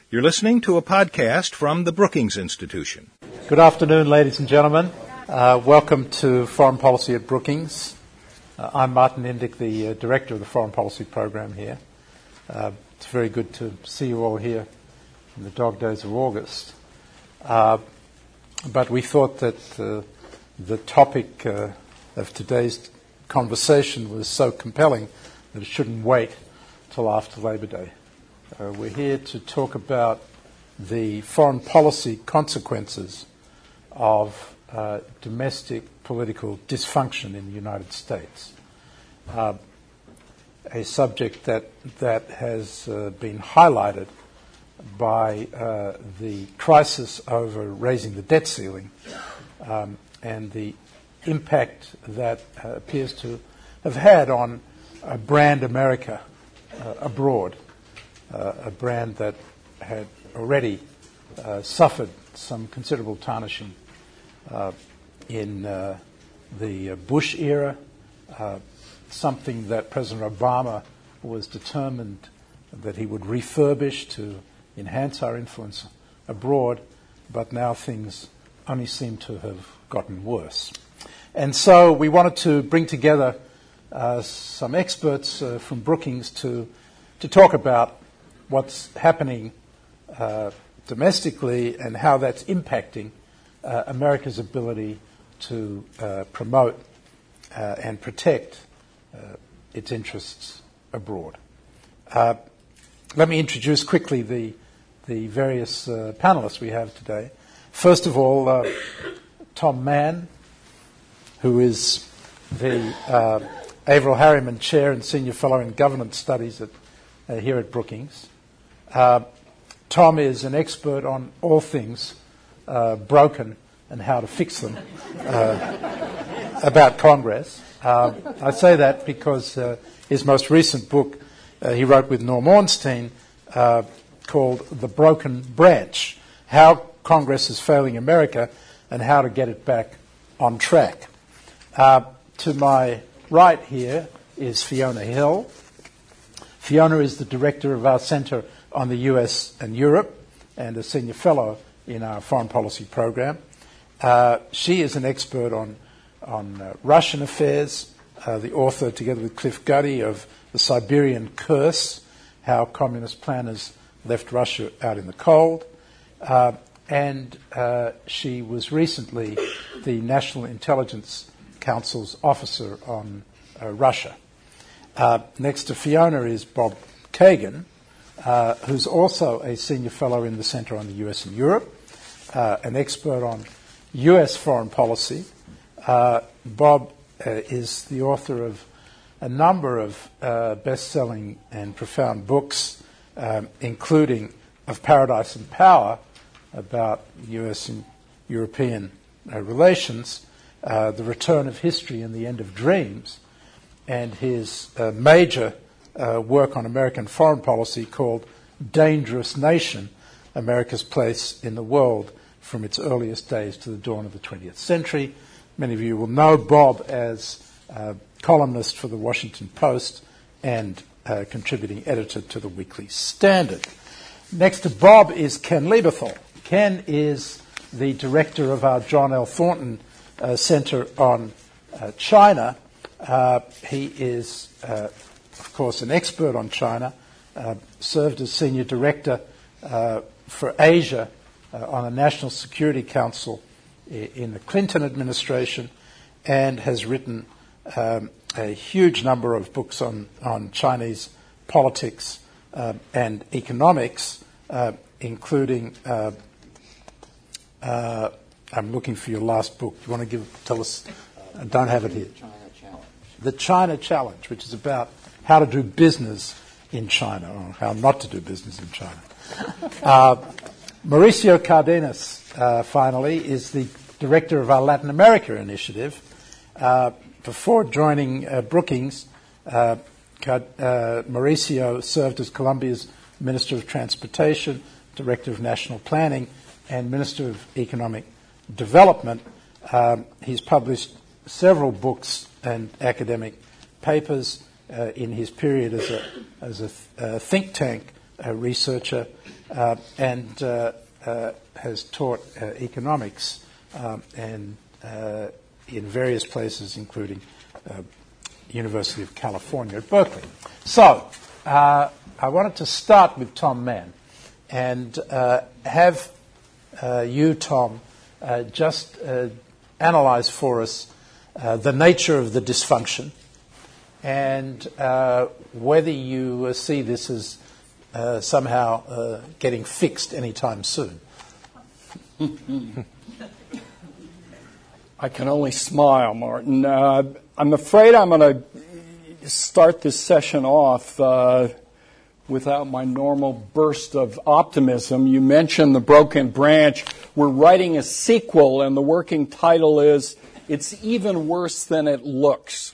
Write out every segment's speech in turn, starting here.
You're listening to a podcast from the Brookings Institution. Good afternoon, ladies and gentlemen. Welcome to Foreign Policy at Brookings. I'm Martin Indyk, the Director of the Foreign Policy Program here. It's very good to see you all here in the dog days of August. But we thought that the topic of today's conversation was so compelling that it shouldn't wait till after Labor Day. We're here to talk about the foreign policy consequences of domestic political dysfunction in the United States, a subject that has been highlighted by the crisis over raising the debt ceiling and the impact that appears to have had on brand America abroad, a brand that had already suffered some considerable tarnishing in the Bush era, something that President Obama was determined that he would refurbish to enhance our influence abroad, but now things only seem to have gotten worse. And so we wanted to bring together some experts from Brookings to talk about what's happening domestically and how that's impacting America's ability to promote and protect its interests abroad. Let me introduce quickly the various panelists we have today. First of all, Tom Mann, who is the Averell Harriman Chair and Senior Fellow in Governance Studies here at Brookings. Tom is an expert on all things broken and how to fix them about Congress. I say that because his most recent book he wrote with Norm Ornstein called The Broken Branch, How Congress is Failing America and How to Get It Back on Track. To my right here is Fiona Hill. Fiona is the director of our Center on the US and Europe and a senior fellow in our foreign policy program. She is an expert on Russian affairs, the author, together with Cliff Guddy, of The Siberian Curse, How Communist Planners Left Russia Out in the Cold. And she was recently the National Intelligence Council's officer on Russia. Next to Fiona is Bob Kagan, who's also a senior fellow in the Center on the US and Europe, an expert on US foreign policy. Bob is the author of a number of best-selling and profound books, including Of Paradise and Power, about US and European relations, The Return of History and the End of Dreams, and his major work on American foreign policy called Dangerous Nation, America's Place in the World from its earliest days to the dawn of the 20th century. Many of you will know Bob as columnist for the Washington Post and contributing editor to the Weekly Standard. Next to Bob is Ken Lieberthal. Ken is the director of our John L. Thornton Center on China. He is, of course, an expert on China, served as senior director for Asia on the National Security Council in the Clinton administration, and has written a huge number of books on Chinese politics and economics, including, I'm looking for your last book. Do you want to tell us? I don't have it here. The China Challenge, which is about how to do business in China, or how not to do business in China. Mauricio Cardenas, finally, is the director of our Latin America initiative. Before joining Brookings, Mauricio served as Colombia's Minister of Transportation, Director of National Planning, and Minister of Economic Development. He's published several books and academic papers in his period as a think tank researcher. and has taught economics and in various places, including University of California at Berkeley. So, I wanted to start with Tom Mann and have you, Tom, just analyze for us the nature of the dysfunction and whether you see this as somehow getting fixed anytime soon. I can only smile, Martin. I'm afraid I'm going to start this session off without my normal burst of optimism. You mentioned The Broken Branch. We're writing a sequel, and the working title is It's Even Worse Than It Looks.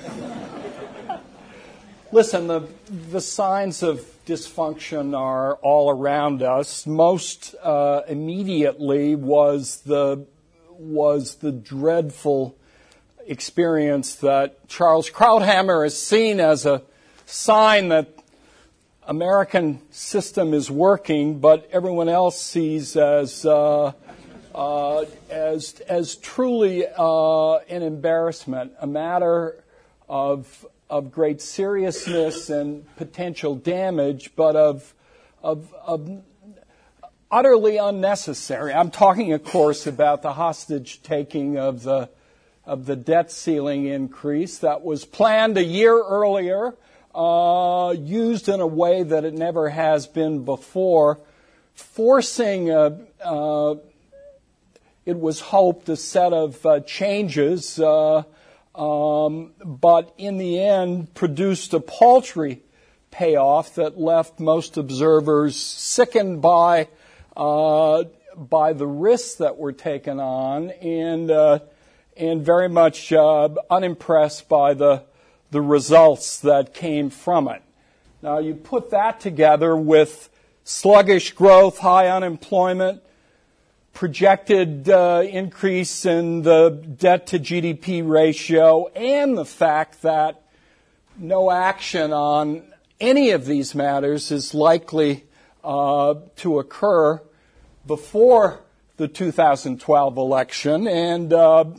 Listen, the signs of dysfunction are all around us. Most immediately was the dreadful experience that Charles Krauthammer has seen as a sign that American system is working, but everyone else sees as truly an embarrassment, a matter of great seriousness and potential damage, but of utterly unnecessary. I'm talking, of course, about the hostage taking of the debt ceiling increase that was planned a year earlier, used in a way that it never has been before, forcing it was hoped a set of changes, but in the end produced a paltry payoff that left most observers sickened by the risks that were taken on and very much unimpressed by the results that came from it. Now, you put that together with sluggish growth, high unemployment, projected increase in the debt-to-GDP ratio, and the fact that no action on any of these matters is likely to occur before the 2012 election, and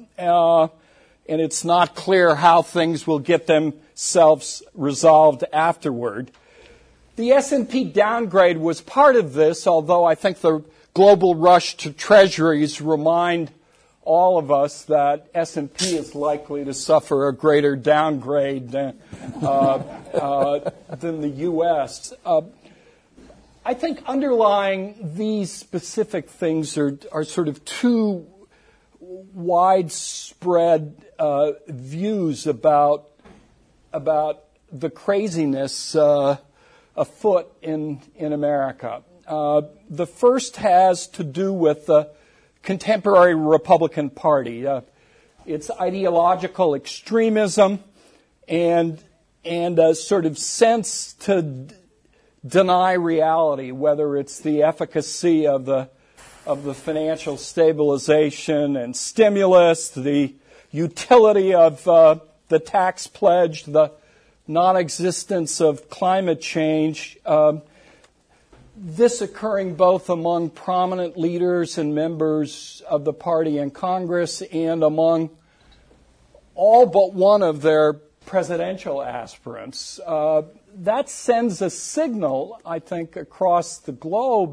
it's not clear how things will get themselves resolved afterward. The S&P downgrade was part of this, although I think the global rush to treasuries remind all of us that S&P is likely to suffer a greater downgrade than the U.S. I think underlying these specific things are sort of two widespread views about the craziness afoot in America. The first has to do with the contemporary Republican Party, its ideological extremism and a sort of sense to deny reality, whether it's the efficacy of the financial stabilization and stimulus, the utility of the tax pledge, the non-existence of climate change. This occurring both among prominent leaders and members of the party in Congress and among all but one of their presidential aspirants. That sends a signal, I think, across the globe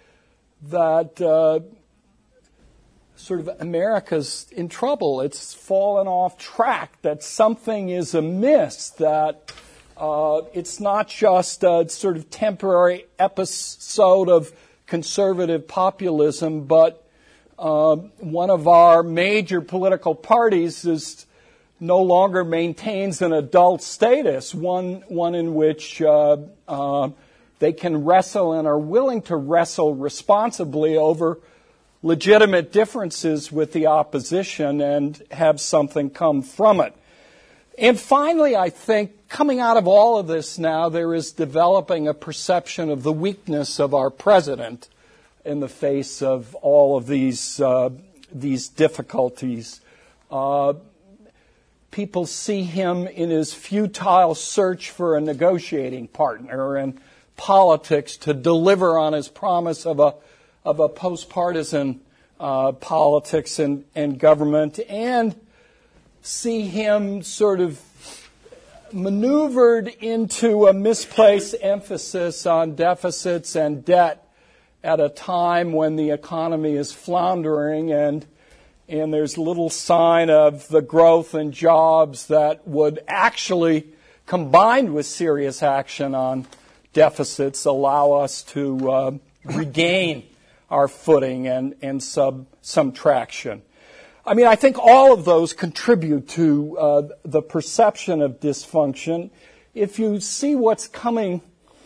that sort of America's in trouble. It's fallen off track, that something is amiss, that it's not just a sort of temporary episode of conservative populism, but one of our major political parties no longer maintains an adult status, one in which they can wrestle and are willing to wrestle responsibly over legitimate differences with the opposition and have something come from it. And finally, I think, coming out of all of this now, there is developing a perception of the weakness of our president in the face of all of these difficulties. People see him in his futile search for a negotiating partner, and politics to deliver on his promise of a post-partisan politics and government, and see him sort of maneuvered into a misplaced emphasis on deficits and debt at a time when the economy is floundering and there's little sign of the growth and jobs that would actually, combined with serious action on deficits, allow us to regain our footing and some traction. I mean, I think all of those contribute to the perception of dysfunction. If you see what's coming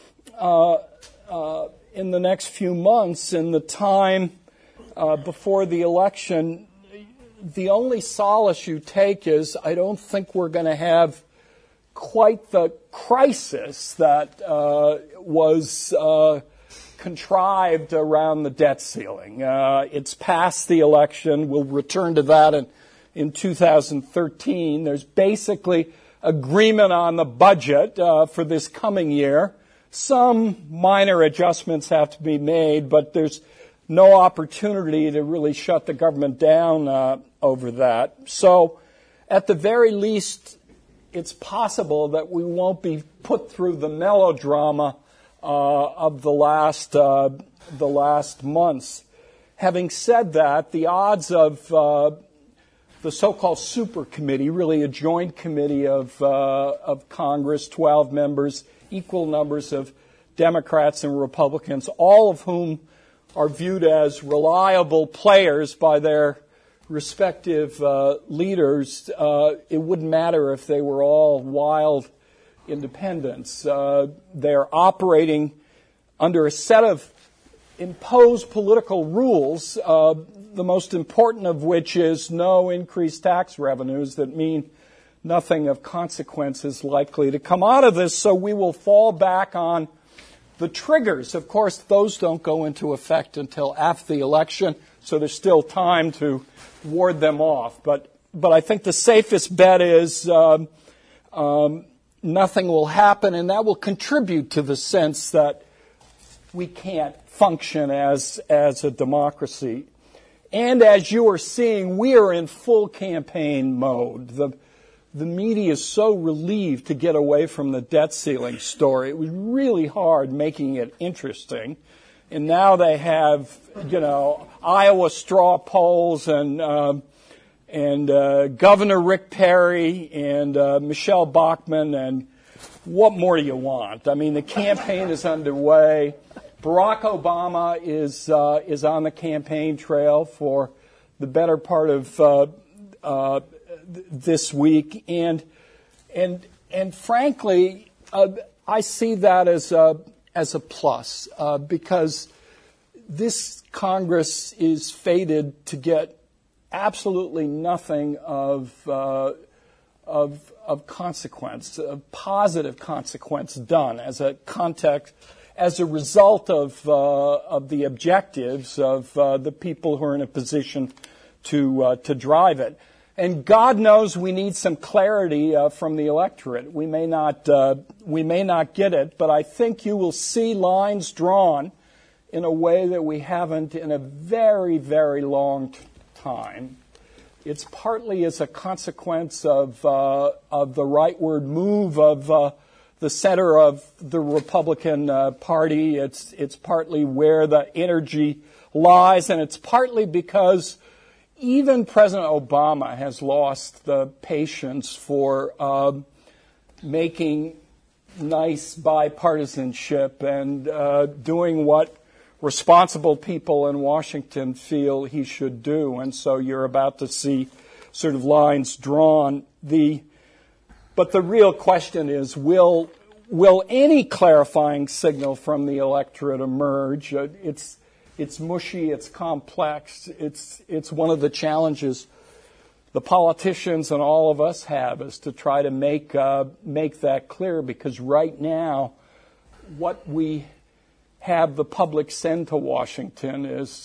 in the next few months, in the time before the election, the only solace you take is I don't think we're going to have quite the crisis that was contrived around the debt ceiling. It's past the election. We'll return to that in 2013. There's basically agreement on the budget for this coming year. Some minor adjustments have to be made, but there's no opportunity to really shut the government down over that. So at the very least, it's possible that we won't be put through the melodrama of the last months. Having said that, the odds of the so-called super committee, really a joint committee of Congress, 12 members, equal numbers of Democrats and Republicans, all of whom are viewed as reliable players by their respective leaders. It wouldn't matter if they were all wild independents. They're operating under a set of imposed political rules, the most important of which is no increased tax revenues that mean nothing of consequence is likely to come out of this, so we will fall back on the triggers. Of course, those don't go into effect until after the election, so there's still time to ward them off. But I think the safest bet is nothing will happen, and that will contribute to the sense that we can't function as a democracy. And as you are seeing, we are in full campaign mode. The media is so relieved to get away from the debt ceiling story. It was really hard making it interesting. And now they have, Iowa straw polls and Governor Rick Perry and Michelle Bachmann, and what more do you want? I mean, the campaign is underway. Barack Obama is on the campaign trail for the better part of this week, and frankly, I see that as a plus because this Congress is fated to get absolutely nothing of consequence, of positive consequence done as a result of the objectives of the people who are in a position to drive it. And God knows we need some clarity from the electorate. We may not get it, but I think you will see lines drawn in a way that we haven't in a very, very long time. It's partly as a consequence of the rightward move of the center of the Republican Party. It's partly where the energy lies, and it's partly because even President Obama has lost the patience for making nice bipartisanship and doing what responsible people in Washington feel he should do. And so you're about to see sort of lines drawn. But the real question is, will any clarifying signal from the electorate emerge? It's mushy, it's complex, it's one of the challenges the politicians and all of us have, is to try to make that clear, because right now what we have the public send to Washington is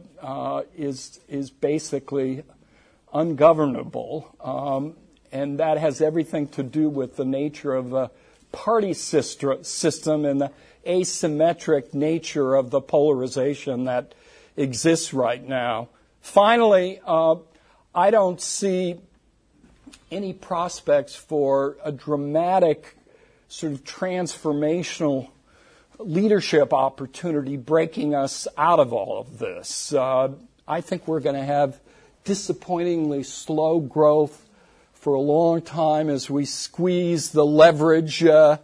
basically ungovernable, and that has everything to do with the nature of the party system and asymmetric nature of the polarization that exists right now. Finally, I don't see any prospects for a dramatic sort of transformational leadership opportunity breaking us out of all of this. I think we're going to have disappointingly slow growth for a long time as we squeeze the leverage out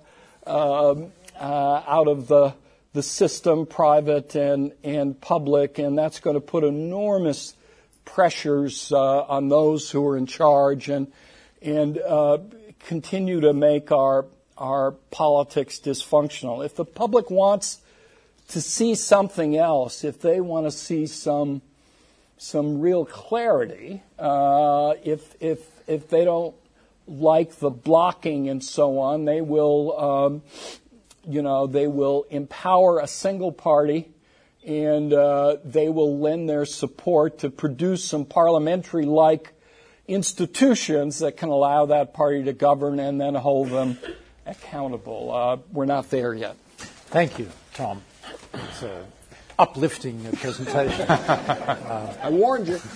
of the system, private and public, and that's going to put enormous pressures on those who are in charge and continue to make our politics dysfunctional. If the public wants to see something else, if they want to see some real clarity, if they don't like the blocking and so on, they will they will empower a single party, and they will lend their support to produce some parliamentary-like institutions that can allow that party to govern and then hold them accountable. We're not there yet. Thank you, Tom. It's an uplifting presentation. I warned you.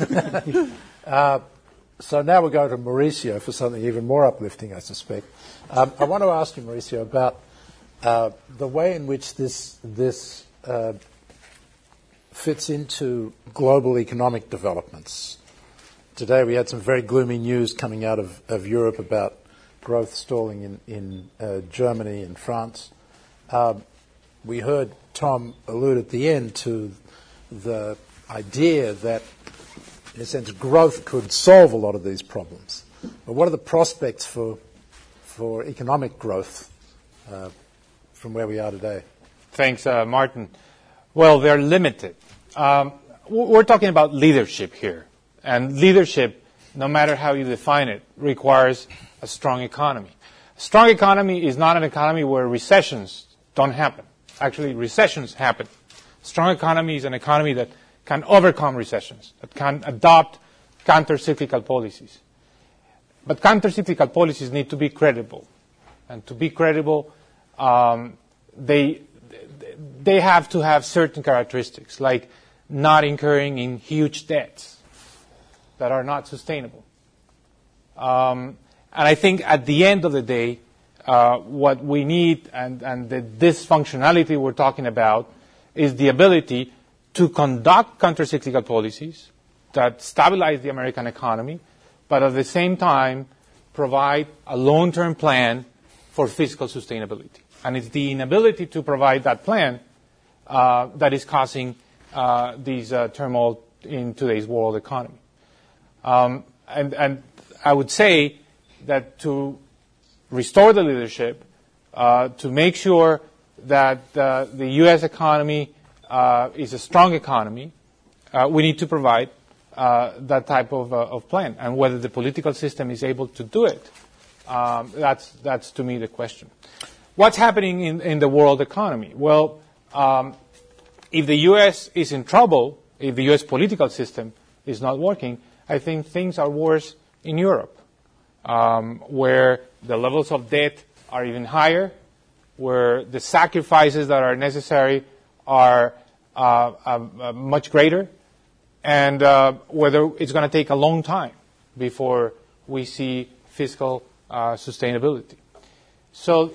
So now we'll go to Mauricio for something even more uplifting, I suspect. I want to ask you, Mauricio, about the way in which this fits into global economic developments. Today we had some very gloomy news coming out of Europe about growth stalling in Germany and France. We heard Tom allude at the end to the idea that, in a sense, growth could solve a lot of these problems. But what are the prospects for economic growth from where we are today? Thanks, Martin. Well, they're limited. We're talking about leadership here. And leadership, no matter how you define it, requires a strong economy. A strong economy is not an economy where recessions don't happen. Actually, recessions happen. A strong economy is an economy that can overcome recessions, that can adopt counter-cyclical policies. But counter-cyclical policies need to be credible. And to be credible, they have to have certain characteristics, like not incurring in huge debts that are not sustainable. And I think at the end of the day, what we need and the dysfunctionality we're talking about is the ability to conduct counter-cyclical policies that stabilize the American economy, but at the same time provide a long-term plan for fiscal sustainability. And it's the inability to provide that plan that is causing these turmoil in today's world economy. And I would say that to restore the leadership, to make sure that the U.S. economy is a strong economy, we need to provide that type of plan. And whether the political system is able to do it, that's to me the question. What's happening in the world economy? Well, if the U.S. is in trouble, if the U.S. political system is not working, I think things are worse in Europe, where the levels of debt are even higher, where the sacrifices that are necessary are much greater, and whether it's going to take a long time before we see fiscal sustainability. So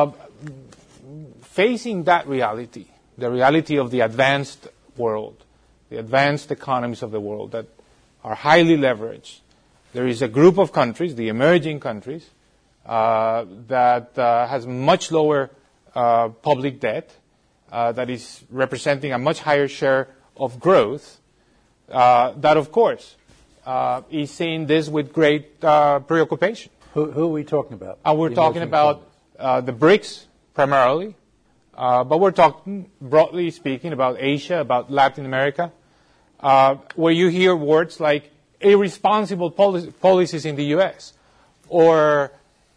facing that reality, the reality of the advanced world, the advanced economies of the world that are highly leveraged, there is a group of countries, the emerging countries, that has much lower public debt, that is representing a much higher share of growth, that, of course, is seeing this with great preoccupation. Who are we talking about? We're talking about the BRICS primarily, but we're talking, broadly speaking, about Asia, about Latin America, where you hear words like irresponsible policies in the U.S. or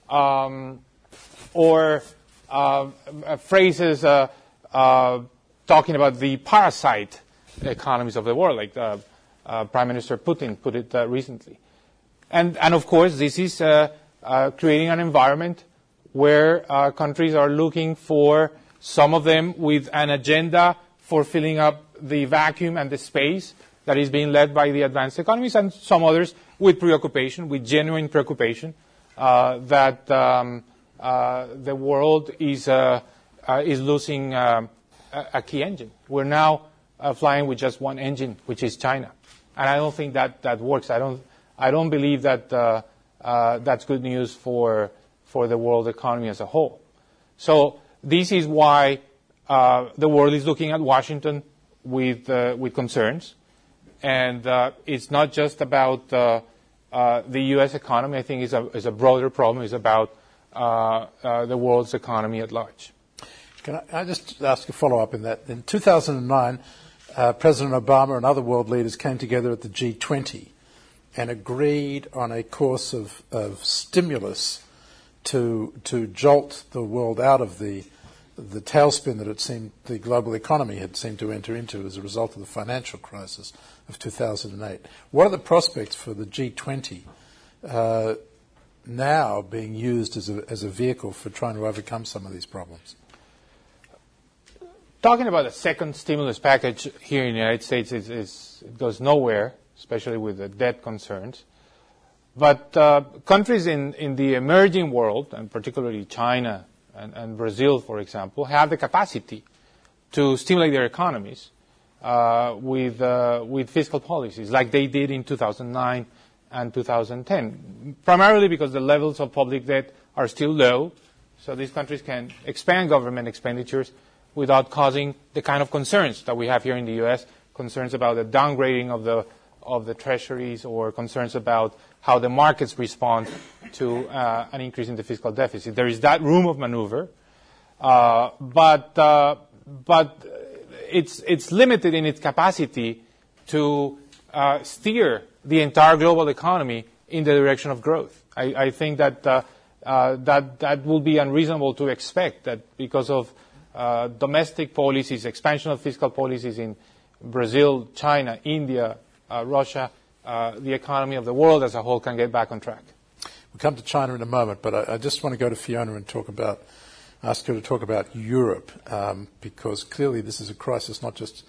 phrases talking about the parasite economies of the world, like Prime Minister Putin put it recently. And of course, this is creating an environment where countries are looking for some of them with an agenda for filling up the vacuum and the space that is being led by the advanced economies, and some others with preoccupation, with genuine preoccupation, that the world is losing a key engine. We're now flying with just one engine, which is China, and I don't think that works. I don't believe that that's good news for the world economy as a whole. So this is why the world is looking at Washington with concerns, and it's not just about the U.S. economy. I think it's a broader problem. It's about the world's economy at large. Can I just ask a follow-up in that? In 2009, President Obama and other world leaders came together at the G20 and agreed on a course of stimulus to jolt the world out of the tailspin that it seemed the global economy had seemed to enter into as a result of the financial crisis of 2008. What are the prospects for the G20 now being used as a vehicle for trying to overcome some of these problems? Talking about a second stimulus package here in the United States it goes nowhere, especially with the debt concerns. But countries in the emerging world, and particularly China and Brazil, for example, have the capacity to stimulate their economies with fiscal policies, like they did in 2009 and 2010, primarily because the levels of public debt are still low, so these countries can expand government expenditures without causing the kind of concerns that we have here in the U.S., concerns about the downgrading of the treasuries, or concerns about how the markets respond to an increase in the fiscal deficit. There is that room of maneuver, but it's limited in its capacity to steer the entire global economy in the direction of growth. I think that that will be unreasonable to expect, that because of domestic policies, expansion of fiscal policies in Brazil, China, India, Russia, the economy of the world as a whole can get back on track. We'll come to China in a moment, but I just want to go to Fiona and ask her to talk about Europe, because clearly this is a crisis not just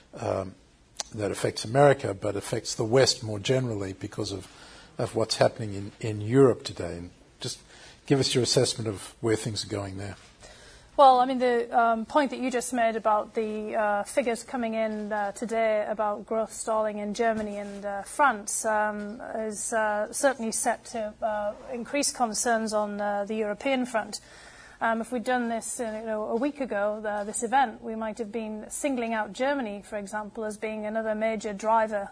that affects America, but affects the West more generally because of what's happening in Europe today. And just give us your assessment of where things are going there. Well, I mean, the point that you just made about the figures coming in today about growth stalling in Germany and France is certainly set to increase concerns on the European front. If we'd done this a week ago, this event, we might have been singling out Germany, for example, as being another major driver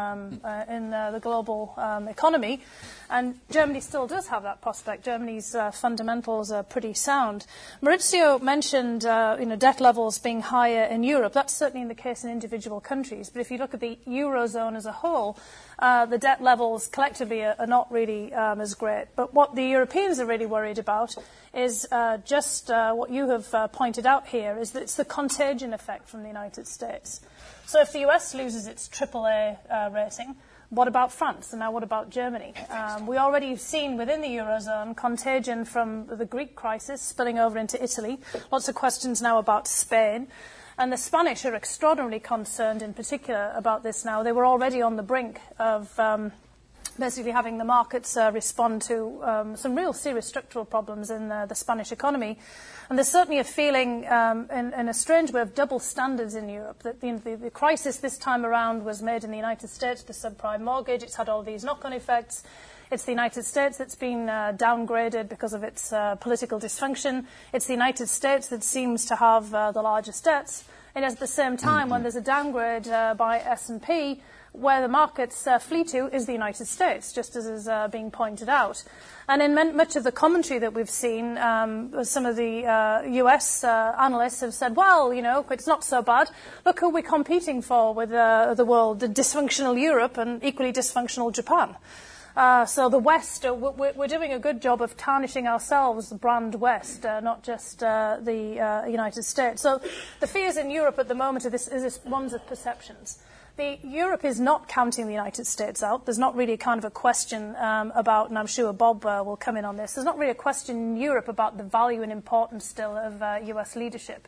in the global economy. And Germany still does have that prospect. Germany's fundamentals are pretty sound. Maurizio mentioned debt levels being higher in Europe. That's certainly the case in individual countries. But if you look at the Eurozone as a whole, the debt levels collectively are not really as great. But what the Europeans are really worried about is just what you have pointed out here, is that it's the contagion effect from the United States. So if the US loses its AAA rating, what about France? And now what about Germany? We already have seen within the Eurozone contagion from the Greek crisis spilling over into Italy. Lots of questions now about Spain. And the Spanish are extraordinarily concerned in particular about this now. They were already on the brink of basically having the markets respond to some real serious structural problems in the Spanish economy. And there's certainly a feeling, in a strange way, of double standards in Europe. That the crisis this time around was made in the United States, the subprime mortgage. It's had all these knock-on effects. It's the United States that's been downgraded because of its political dysfunction. It's the United States that seems to have the largest debts. And at the same time, when there's a downgrade by S&P, where the markets flee to is the United States, just as is being pointed out. And in much of the commentary that we've seen, some of the US analysts have said, well, it's not so bad. Look who we're competing for with the world, the dysfunctional Europe and equally dysfunctional Japan. So the West, we're doing a good job of tarnishing ourselves, the brand West, not just the United States. So the fears in Europe at the moment are this ones of perceptions. Europe is not counting the United States out. There's not really a kind of a question about, and I'm sure Bob will come in on this, there's not really a question in Europe about the value and importance still of US leadership.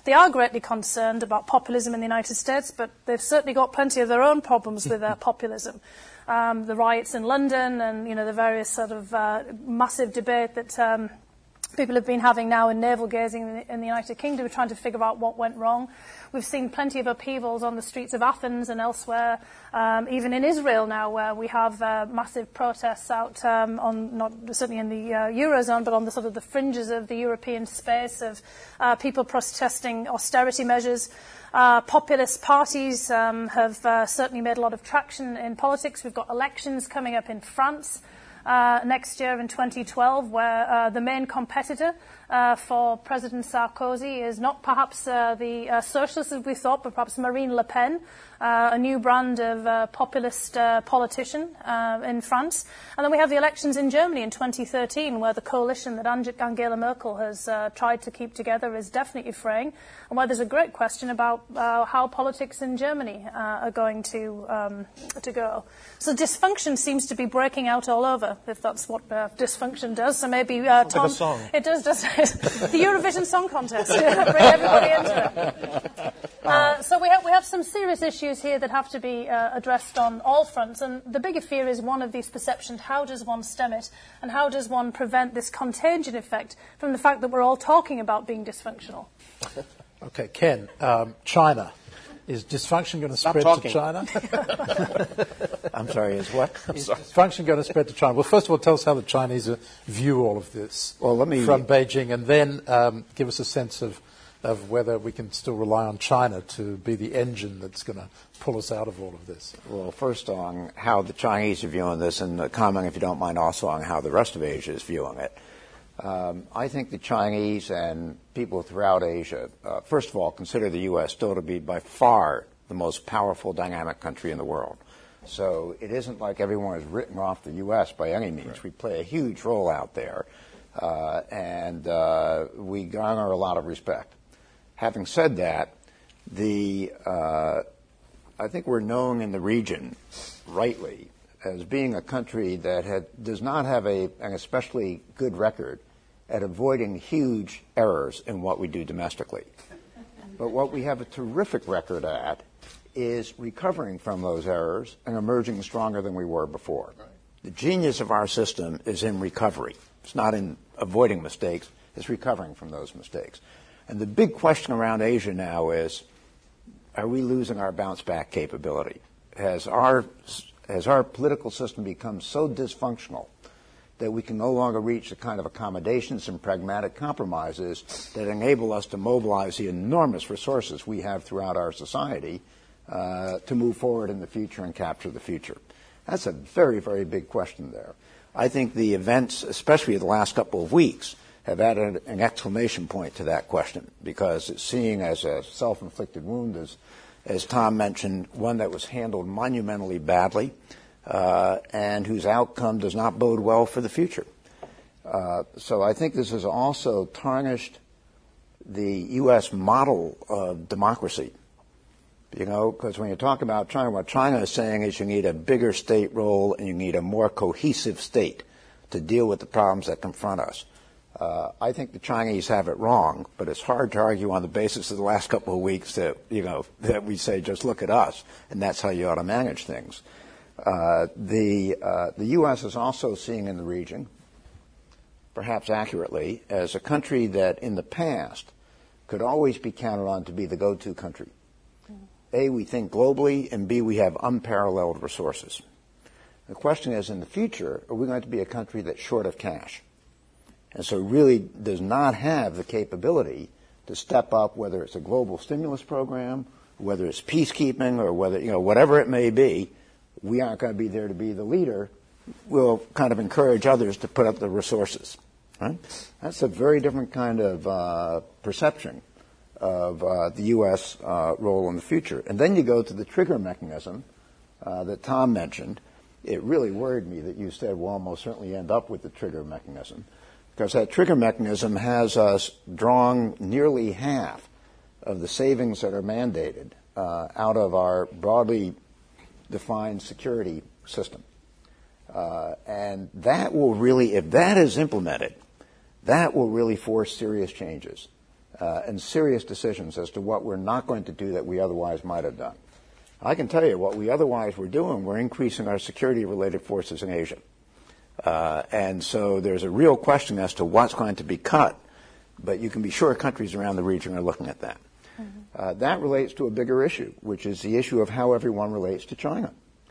They are greatly concerned about populism in the United States, but they've certainly got plenty of their own problems with populism. The riots in London and, the various sort of massive debate that people have been having now in navel gazing in the United Kingdom, trying to figure out what went wrong. We've seen plenty of upheavals on the streets of Athens and elsewhere, even in Israel now, where we have massive protests out on, not certainly in the Eurozone, but on the sort of the fringes of the European space of people protesting austerity measures. Populist parties have certainly made a lot of traction in politics. We've got elections coming up in France next year in 2012, where the main competitor for President Sarkozy is not perhaps the socialists as we thought, but perhaps Marine Le Pen, a new brand of populist politician in France. And then we have the elections in Germany in 2013, where the coalition that Angela Merkel has tried to keep together is definitely fraying, and where there's a great question about how politics in Germany are going to go. So dysfunction seems to be breaking out all over, if that's what dysfunction does. So maybe Tom, like a song. It does, doesn't it? The Eurovision Song Contest. Bring everybody into it. So we have some serious issues here that have to be addressed on all fronts, and the bigger fear is one of these perceptions. How does one stem it, and how does one prevent this contagion effect from the fact that we're all talking about being dysfunctional? Okay, Ken, China. Is dysfunction going to spread to China? I'm sorry, is what? Is dysfunction going to spread to China? Well, first of all, tell us how the Chinese view all of this from Beijing, and then give us a sense of whether we can still rely on China to be the engine that's going to pull us out of all of this. Well, first on how the Chinese are viewing this, and comment, if you don't mind, also on how the rest of Asia is viewing it. I think the Chinese and people throughout Asia, first of all, consider the U.S. still to be by far the most powerful, dynamic country in the world. So it isn't like everyone is written off the U.S. by any means. Right. We play a huge role out there, and we garner a lot of respect. Having said that, I think we're known in the region, rightly, as being a country that does not have an especially good record at avoiding huge errors in what we do domestically. But what we have a terrific record at is recovering from those errors and emerging stronger than we were before. Right. The genius of our system is in recovery. It's not in avoiding mistakes, it's recovering from those mistakes. And the big question around Asia now is, are we losing our bounce-back capability? Has our political system become so dysfunctional that we can no longer reach the kind of accommodations and pragmatic compromises that enable us to mobilize the enormous resources we have throughout our society to move forward in the future and capture the future? That's a very, very big question there. I think the events, especially the last couple of weeks, have added an exclamation point to that question, because it's seen as a self-inflicted wound, as Tom mentioned, one that was handled monumentally badly, and whose outcome does not bode well for the future. So I think this has also tarnished the U.S. model of democracy. Because when you talk about China, what China is saying is you need a bigger state role and you need a more cohesive state to deal with the problems that confront us. I think the Chinese have it wrong, but it's hard to argue on the basis of the last couple of weeks that we say just look at us and that's how you ought to manage things. The U.S. is also seen in the region, perhaps accurately, as a country that in the past could always be counted on to be the go-to country. A, we think globally, and B, we have unparalleled resources. The question is, in the future, are we going to be a country that's short of cash? And so really does not have the capability to step up, whether it's a global stimulus program, whether it's peacekeeping, or whatever it may be. We aren't going to be there to be the leader. We'll kind of encourage others to put up the resources. Right? That's a very different kind of perception of the U.S. role in the future. And then you go to the trigger mechanism that Tom mentioned. It really worried me that you said we'll almost certainly end up with the trigger mechanism, because that trigger mechanism has us drawing nearly half of the savings that are mandated out of our broadly defined security system. And that will really, if that is implemented, that will really force serious changes. and serious decisions as to what we're not going to do that we otherwise might have done. I can tell you what we otherwise were doing, we're increasing our security-related forces in Asia. And so there's a real question as to what's going to be cut, but you can be sure countries around the region are looking at that. Mm-hmm. That relates to a bigger issue, which is the issue of how everyone relates to China.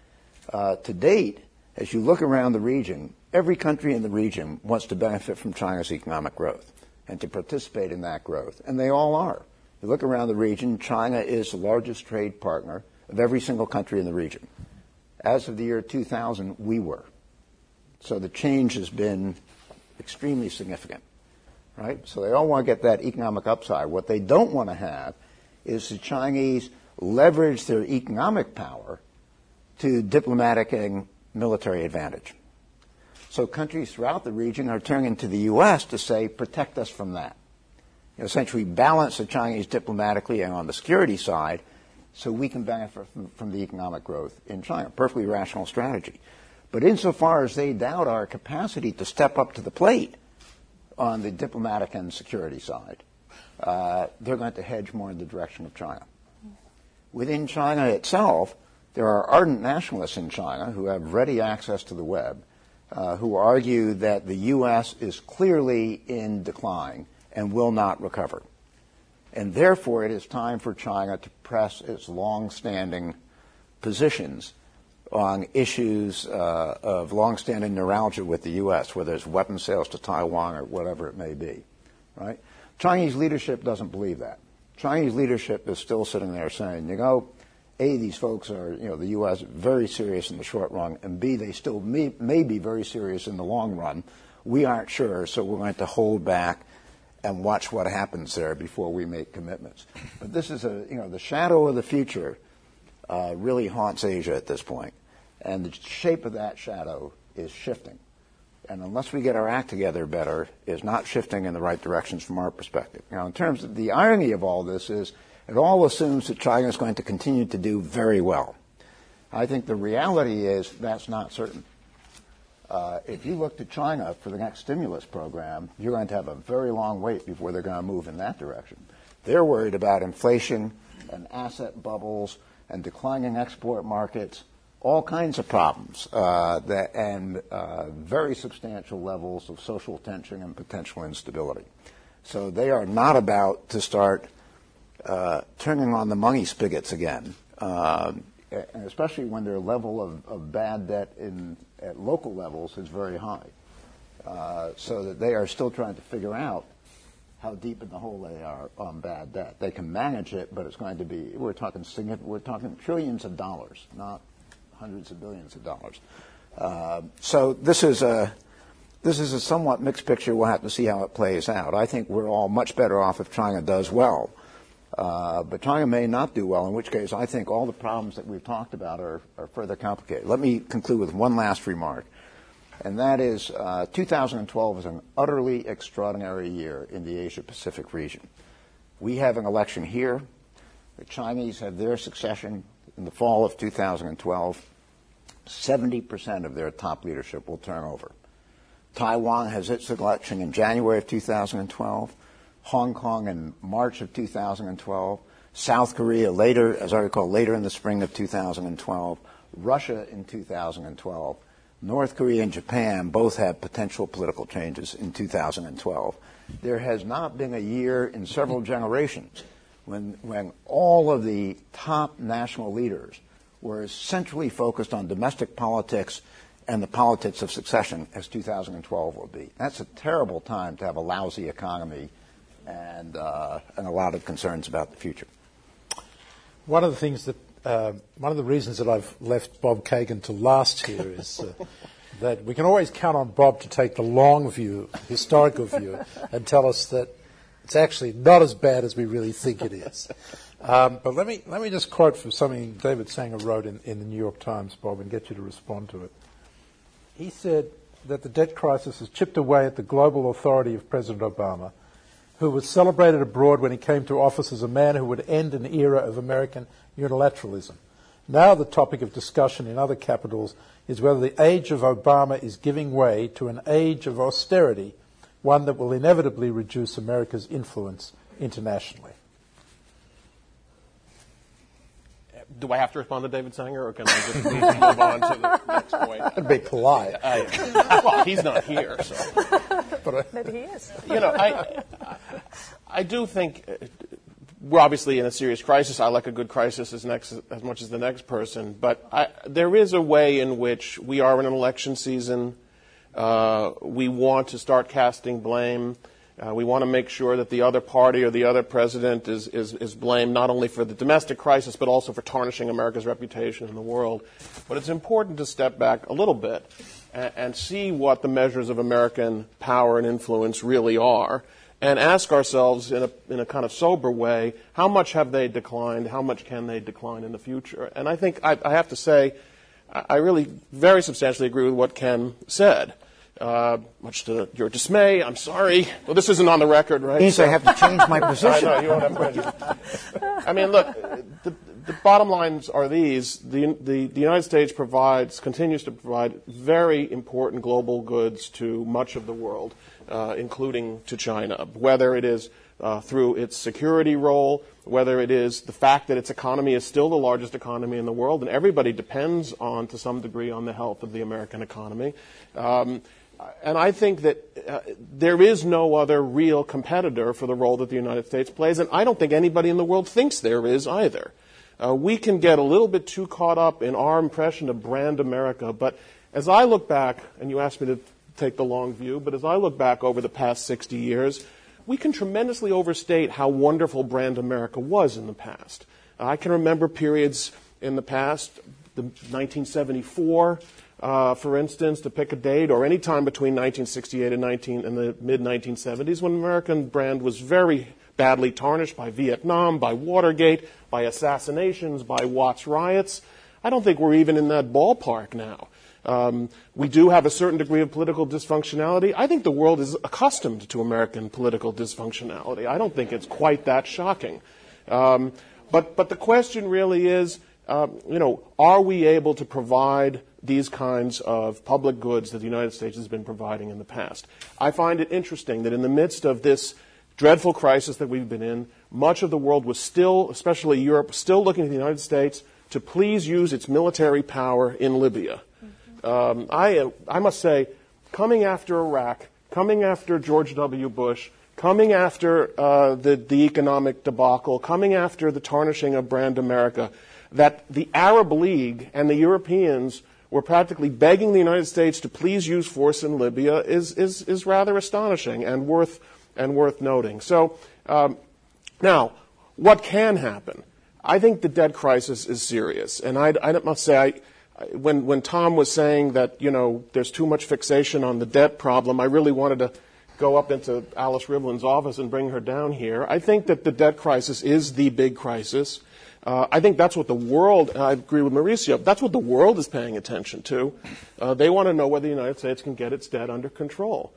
To date, as you look around the region, every country in the region wants to benefit from China's economic growth and to participate in that growth, and they all are. You look around the region, China is the largest trade partner of every single country in the region. As of the year 2000, we were. So the change has been extremely significant, right? So they all want to get that economic upside. What they don't want to have is the Chinese leverage their economic power to diplomatic and military advantage. So countries throughout the region are turning to the U.S. to say, protect us from that. You know, essentially balance the Chinese diplomatically and on the security side so we can benefit from the economic growth in China. Perfectly rational strategy. But insofar as they doubt our capacity to step up to the plate on the diplomatic and security side, they're going to hedge more in the direction of China. Within China itself, there are ardent nationalists in China who have ready access to the web, who argue that the U.S. is clearly in decline and will not recover. And therefore, it is time for China to press its long-standing positions on issues of long-standing neuralgia with the U.S., whether it's weapons sales to Taiwan or whatever it may be, right? Chinese leadership doesn't believe that. Chinese leadership is still sitting there saying, you know, A, these folks are, you know, the U.S. very serious in the short run, and B, they still may be very serious in the long run. We aren't sure, so we're going to hold back and watch what happens there before we make commitments. But this is the shadow of the future really haunts Asia at this point. And the shape of that shadow is shifting. And unless we get our act together better, is not shifting in the right directions from our perspective. Now, in terms of the irony of all this is it all assumes that China is going to continue to do very well. I think the reality is that's not certain. If you look to China for the next stimulus program, you're going to have a very long wait before they're going to move in that direction. They're worried about inflation and asset bubbles and declining export markets, all kinds of problems, and very substantial levels of social tension and potential instability. So they are not about to start turning on the money spigots again, and especially when their level of bad debt at local levels is very high. So that they are still trying to figure out how deep in the hole they are on bad debt. They can manage it, but it's going to be, we're talking trillions of dollars, not hundreds of billions of dollars. So this is a somewhat mixed picture. We'll have to see how it plays out. I think we're all much better off if China does well. But China may not do well, in which case I think all the problems that we've talked about are further complicated. Let me conclude with one last remark, and that is 2012 is an utterly extraordinary year in the Asia-Pacific region. We have an election here. The Chinese have their succession in the fall of 2012. 70% of their top leadership will turn over. Taiwan has its election in January of 2012. Hong Kong in March of 2012, South Korea later, as I recall, later in the spring of 2012, Russia in 2012, North Korea and Japan both have potential political changes in 2012. There has not been a year in several generations when all of the top national leaders were as centrally focused on domestic politics and the politics of succession as 2012 will be. That's a terrible time to have a lousy economy and a lot of concerns about the future. One of the reasons that I've left Bob Kagan to last here is that we can always count on Bob to take the long view, historical view, and tell us that it's actually not as bad as we really think it is. But let me just quote from something David Sanger wrote in the New York Times, Bob, and get you to respond to it. He said that the debt crisis has chipped away at the global authority of President Obama, who was celebrated abroad when he came to office as a man who would end an era of American unilateralism. Now the topic of discussion in other capitals is whether the age of Obama is giving way to an age of austerity, one that will inevitably reduce America's influence internationally. Do I have to respond to David Sanger, or can I just move on to the next point? That'd be polite. Well, he's not here, so. Maybe he is. I do think we're obviously in a serious crisis. I like a good crisis as much as the next person. But there is a way in which we are in an election season. We want to start casting blame. We want to make sure that the other party or the other president is blamed not only for the domestic crisis but also for tarnishing America's reputation in the world. But it's important to step back a little bit and see what the measures of American power and influence really are, and ask ourselves in a kind of sober way, how much have they declined? How much can they decline in the future? And I think I have to say, I really very substantially agree with what Ken said. Much to your dismay, I'm sorry. Well, this isn't on the record, right? Means I have to change my position. I know, you won't have to. I mean, look, the bottom lines are these. The United States continues to provide very important global goods to much of the world, including to China, whether it is through its security role, whether it is the fact that its economy is still the largest economy in the world, and everybody depends on, to some degree, on the health of the American economy. And I think that there is no other real competitor for the role that the United States plays, and I don't think anybody in the world thinks there is either. We can get a little bit too caught up in our impression of brand America, but as I look back, and you asked me to take the long view, but as I look back over the past 60 years, we can tremendously overstate how wonderful brand America was in the past. I can remember periods in the past, the 1974, for instance, to pick a date, or any time between 1968 and the mid-1970s, when American brand was very badly tarnished by Vietnam, by Watergate, by assassinations, by Watts riots. I don't think we're even in that ballpark now. We do have a certain degree of political dysfunctionality. I think the world is accustomed to American political dysfunctionality. I don't think it's quite that shocking. But the question really is, are we able to provide these kinds of public goods that the United States has been providing in the past? I find it interesting that in the midst of this dreadful crisis that we've been in, much of the world was still, especially Europe, still looking to the United States to please use its military power in Libya. I must say, coming after Iraq, coming after George W. Bush, coming after the economic debacle, coming after the tarnishing of brand America, that the Arab League and the Europeans were practically begging the United States to please use force in Libya is rather astonishing and worth noting. So now, what can happen? I think the debt crisis is serious, and I must say, when Tom was saying that there's too much fixation on the debt problem, I really wanted to go up into Alice Rivlin's office and bring her down here. I think that the debt crisis is the big crisis. I think that's what the world, and I agree with Mauricio, that's what the world is paying attention to. They want to know whether the United States can get its debt under control.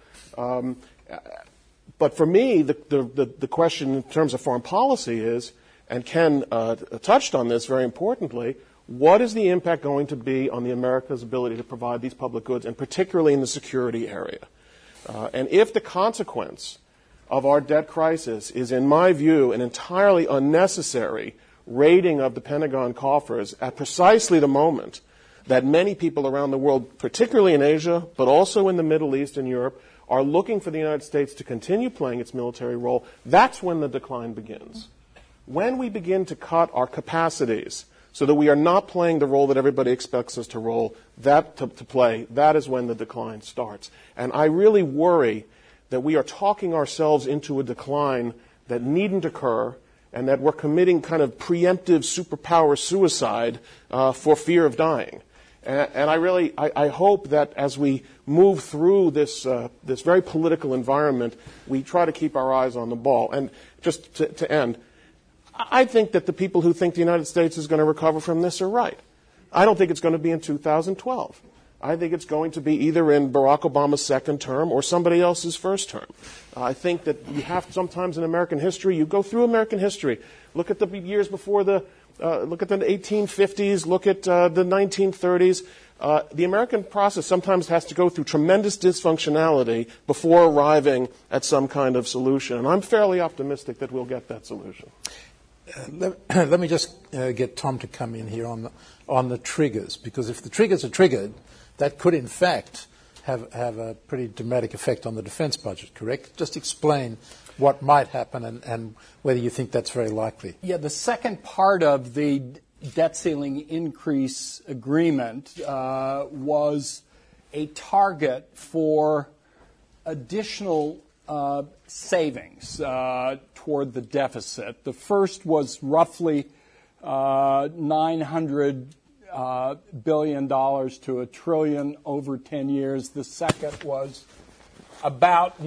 But for me, the question in terms of foreign policy is, and Ken touched on this very importantly, what is the impact going to be on America's ability to provide these public goods, and particularly in the security area? And if the consequence of our debt crisis is, in my view, an entirely unnecessary raiding of the Pentagon coffers at precisely the moment that many people around the world, particularly in Asia, but also in the Middle East and Europe, are looking for the United States to continue playing its military role, that's when the decline begins. When we begin to cut our capacities so that we are not playing the role that everybody expects us to play, that is when the decline starts. And I really worry that we are talking ourselves into a decline that needn't occur, and that we're committing kind of preemptive superpower suicide for fear of dying. And I hope that as we move through this very political environment, we try to keep our eyes on the ball. And just to end, I think that the people who think the United States is going to recover from this are right. I don't think it's going to be in 2012. I think it's going to be either in Barack Obama's second term or somebody else's first term. I think that you have sometimes in American history, you go through American history, look at the years before look at the 1850s, look at the 1930s. the American process sometimes has to go through tremendous dysfunctionality before arriving at some kind of solution. And I'm fairly optimistic that we'll get that solution. Let me just get Tom to come in here on the triggers, because if the triggers are triggered, that could in fact have a pretty dramatic effect on the defense budget, correct? Just explain what might happen and whether you think that's very likely. Yeah, the second part of the debt ceiling increase agreement was a target for additional savings toward the deficit. The first was roughly $900 billion to $1 trillion over 10 years. The second was about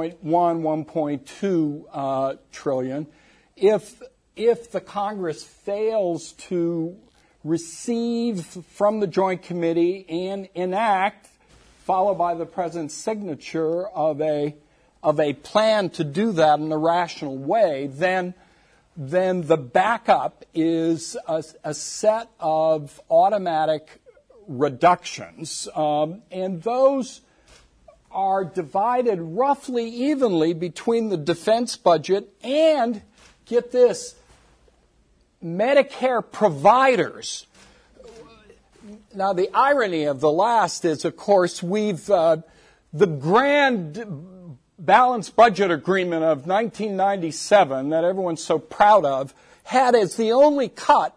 1.2 trillion. If the Congress fails to receive from the Joint Committee and enact, followed by the President's signature of a plan to do that in a rational way, then the backup is a set of automatic reductions, and those are divided roughly evenly between the defense budget and, get this, Medicare providers. Now, the irony of the last is, of course, the grand balanced budget agreement of 1997 that everyone's so proud of had as the only cut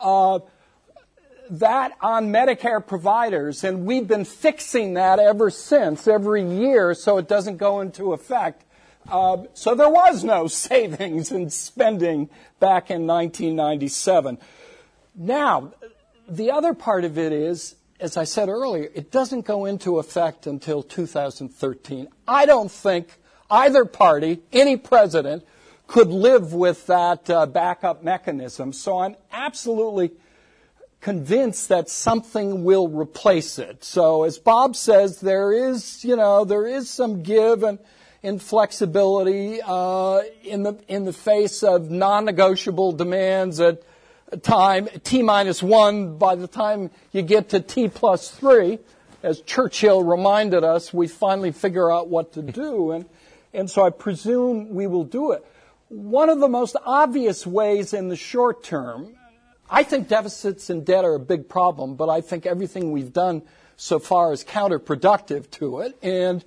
that on Medicare providers, and we've been fixing that ever since, every year, so it doesn't go into effect. So there was no savings in spending back in 1997. Now, the other part of it is, as I said earlier, it doesn't go into effect until 2013. I don't think either party, any president, could live with that backup mechanism. So I'm absolutely convinced that something will replace it. So as Bob says, there is some give and inflexibility in the face of non-negotiable demands at a time T-1 by the time you get to T+3. As Churchill reminded us, we finally figure out what to do, and so I presume we will do it. One of the most obvious ways in the short term, I think deficits and debt are a big problem, but I think everything we've done so far is counterproductive to it. And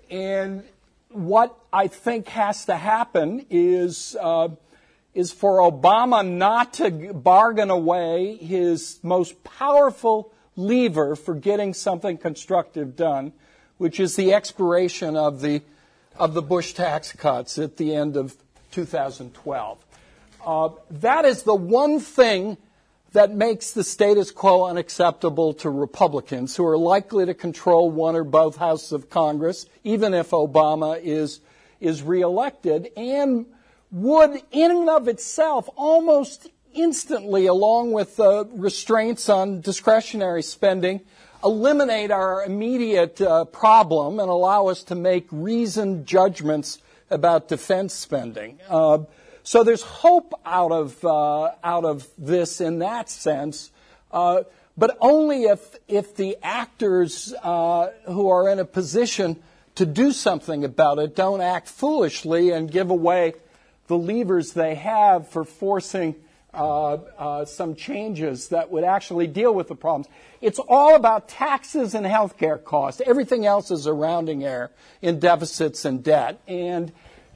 what I think has to happen is for Obama not to bargain away his most powerful lever for getting something constructive done, which is the expiration of the Bush tax cuts at the end of 2012. That is the one thing that makes the status quo unacceptable to Republicans, who are likely to control one or both houses of Congress, even if Obama is reelected, and would, in and of itself, almost instantly, along with restraints on discretionary spending, eliminate our immediate problem and allow us to make reasoned judgments about defense spending. So there's hope out of this in that sense, but only if the actors who are in a position to do something about it don't act foolishly and give away the levers they have for forcing some changes that would actually deal with the problems. It's all about taxes and health care costs. Everything else is a rounding error in deficits and debt. And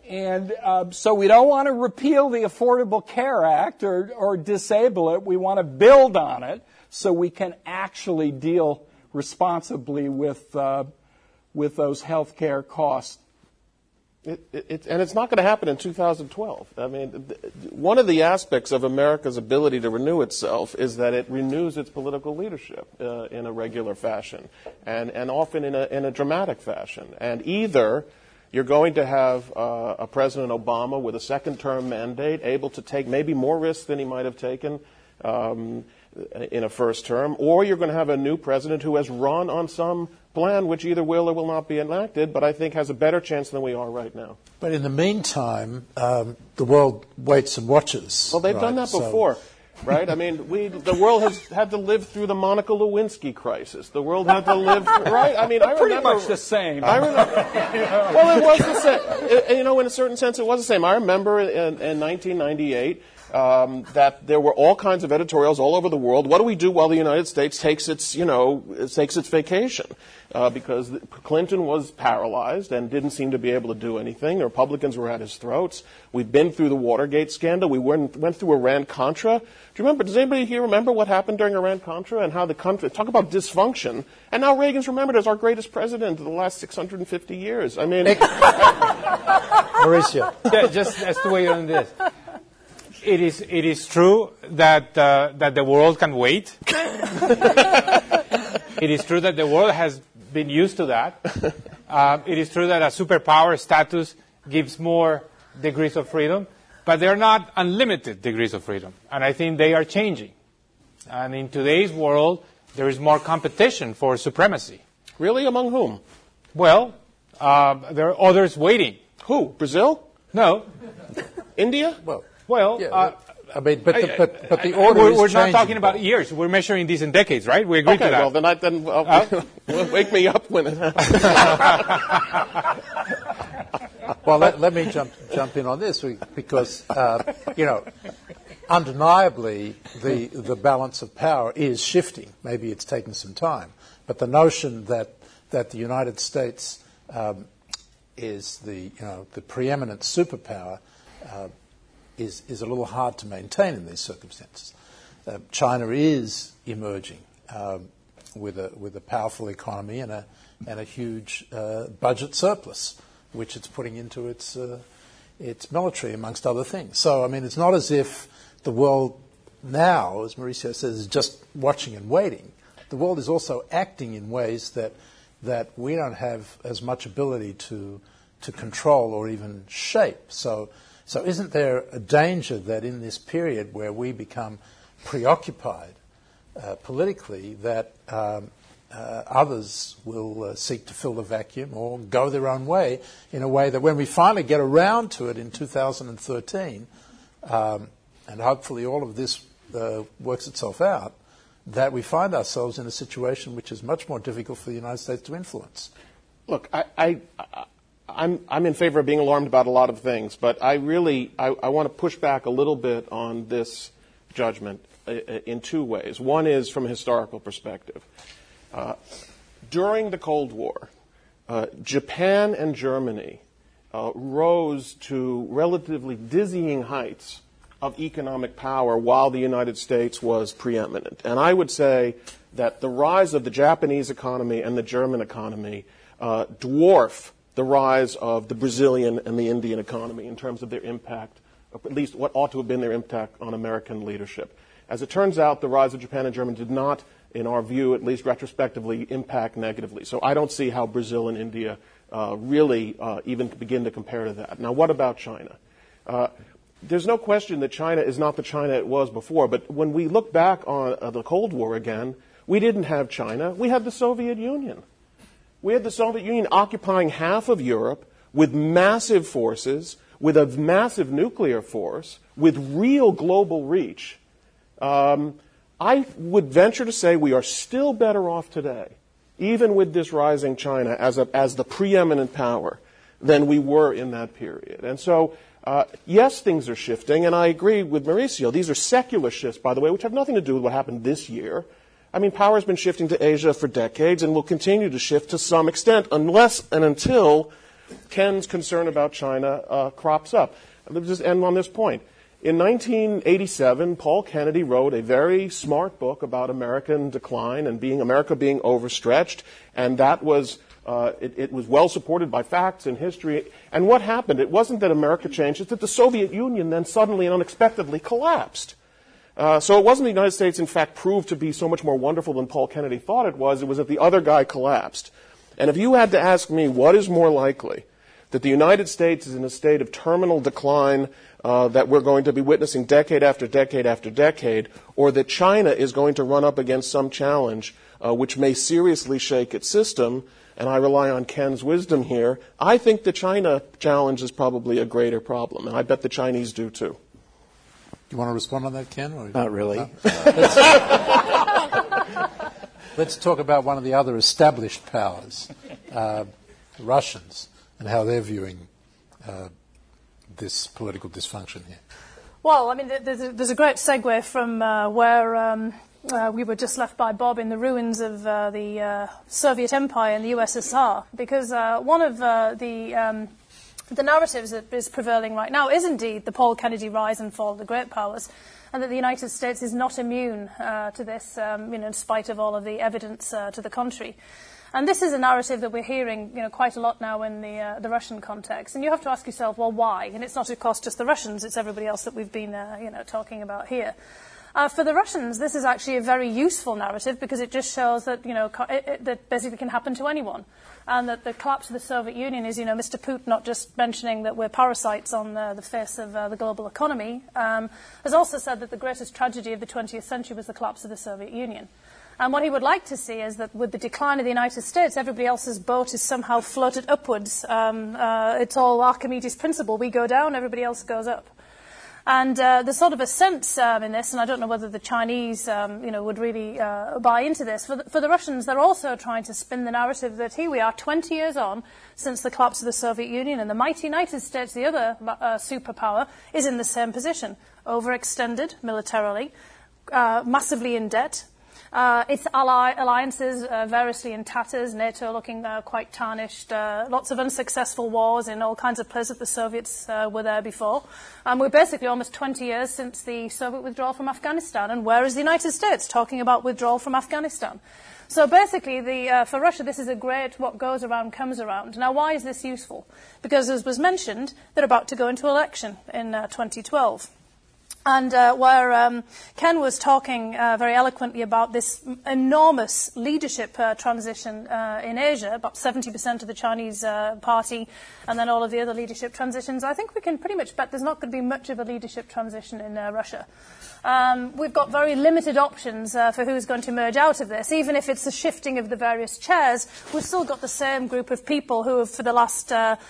so we don't want to repeal the Affordable Care Act or disable it. We want to build on it so we can actually deal responsibly with those health care costs. And it's not going to happen in 2012. I mean, one of the aspects of America's ability to renew itself is that it renews its political leadership in a regular fashion, and often in a dramatic fashion. And either you're going to have a President Obama with a second-term mandate, able to take maybe more risks than he might have taken in a first term, or you're going to have a new president who has run on some plan which either will or will not be enacted, but I think has a better chance than we are right now. But in the meantime, the world waits and watches. Well, they've done that before. right? I mean, the world has had to live through the Monica Lewinsky crisis. The world had to live, right? I mean, I Pretty remember, much the same. I remember, well, it was the same. You know, in a certain sense, it was the same. I remember in 1998 that there were all kinds of editorials all over the world. What do we do while the United States takes its vacation? Because Clinton was paralyzed and didn't seem to be able to do anything. The Republicans were at his throats. We've been through the Watergate scandal. We went through Iran-Contra. Do you remember? Does anybody here remember what happened during Iran-Contra and how the country, talk about dysfunction, and now Reagan's remembered as our greatest president of the last 650 years. I mean, Mauricio. Yeah, just as to weigh on this. It is true that the world can wait. It is true that the world has been used to that. It is true that a superpower status gives more degrees of freedom, but they're not unlimited degrees of freedom. And I think they are changing. And in today's world, there is more competition for supremacy. really, among whom? Well, there are others waiting. Who? Brazil? No. India? Well, Yeah, I mean, but the order is we're changing. not talking about years. We're measuring these in decades, right? We agree to that. Well, then wake me up when it happens. Well, let me jump in on this because undeniably the balance of power is shifting. Maybe it's taken some time, but the notion that the United States is the preeminent superpower is a little hard to maintain in these circumstances. China is emerging with a powerful economy and a huge budget surplus, which it's putting into its military, amongst other things. So, I mean, it's not as if the world now, as Mauricio says, is just watching and waiting. The world is also acting in ways that we don't have as much ability to control or even shape. So isn't there a danger that in this period where we become preoccupied politically that others will seek to fill the vacuum or go their own way in a way that when we finally get around to it in 2013, and hopefully all of this works itself out, that we find ourselves in a situation which is much more difficult for the United States to influence? Look, I'm in favor of being alarmed about a lot of things, but I want to push back a little bit on this judgment in two ways. One is from a historical perspective. During the Cold War, Japan and Germany rose to relatively dizzying heights of economic power while the United States was preeminent. And I would say that the rise of the Japanese economy and the German economy dwarf the rise of the Brazilian and the Indian economy in terms of their impact, or at least what ought to have been their impact on American leadership. As it turns out, the rise of Japan and Germany did not, in our view, at least retrospectively, impact negatively. So I don't see how Brazil and India really even begin to compare to that. Now, what about China? There's no question that China is not the China it was before, but when we look back on the Cold War again, we didn't have China. We had the Soviet Union. We had the Soviet Union occupying half of Europe with massive forces, with a massive nuclear force, with real global reach. I would venture to say we are still better off today, even with this rising China as the preeminent power, than we were in that period. And so, yes, things are shifting, and I agree with Mauricio. These are secular shifts, by the way, which have nothing to do with what happened this year. I mean, power has been shifting to Asia for decades and will continue to shift to some extent unless and until Ken's concern about China crops up. Let me just end on this point. In 1987, Paul Kennedy wrote a very smart book about American decline and America being overstretched, and that was it was well supported by facts and history. And what happened? It wasn't that America changed; it's that the Soviet Union then suddenly and unexpectedly collapsed. So it wasn't the United States, in fact, proved to be so much more wonderful than Paul Kennedy thought it was. It was that the other guy collapsed. And if you had to ask me what is more likely, that the United States is in a state of terminal decline that we're going to be witnessing decade after decade after decade, or that China is going to run up against some challenge which may seriously shake its system, and I rely on Ken's wisdom here, I think the China challenge is probably a greater problem, and I bet the Chinese do too. You want to respond on that, Ken? Or Not really. Let's talk about one of the other established powers, the Russians, and how they're viewing this political dysfunction here. Well, I mean, there's a great segue from where we were just left by Bob in the ruins of the Soviet Empire and the USSR, because one of the narratives that is prevailing right now is indeed the Paul Kennedy rise and fall of the great powers, and that the United States is not immune to this, in spite of all of the evidence to the contrary. And this is a narrative that we're hearing, quite a lot now in the Russian context. And you have to ask yourself, well, why? And it's not, of course, just the Russians; it's everybody else that we've been, talking about here. For the Russians, this is actually a very useful narrative because it just shows that, that basically can happen to anyone. And that the collapse of the Soviet Union is, Mr. Putin not just mentioning that we're parasites on the face of the global economy, has also said that the greatest tragedy of the 20th century was the collapse of the Soviet Union. And what he would like to see is that with the decline of the United States, everybody else's boat is somehow floated upwards. It's all Archimedes' principle. We go down, everybody else goes up. And there's sort of a sense in this, and I don't know whether the Chinese, would really buy into this. For the Russians, they're also trying to spin the narrative that here we are 20 years on since the collapse of the Soviet Union, and the mighty United States, the other superpower, is in the same position. Overextended militarily, massively in debt. Its alliances variously in tatters, NATO looking quite tarnished, lots of unsuccessful wars in all kinds of places that the Soviets were there before. We're basically almost 20 years since the Soviet withdrawal from Afghanistan, and where is the United States talking about withdrawal from Afghanistan? So basically, for Russia, this is a great what goes around comes around. Now, why is this useful? Because, as was mentioned, they're about to go into election in 2012. And where Ken was talking very eloquently about this enormous leadership transition in Asia, about 70% of the Chinese party, and then all of the other leadership transitions, I think we can pretty much bet there's not going to be much of a leadership transition in Russia. We've got very limited options for who's going to emerge out of this. Even if it's a shifting of the various chairs, we've still got the same group of people who have, for the last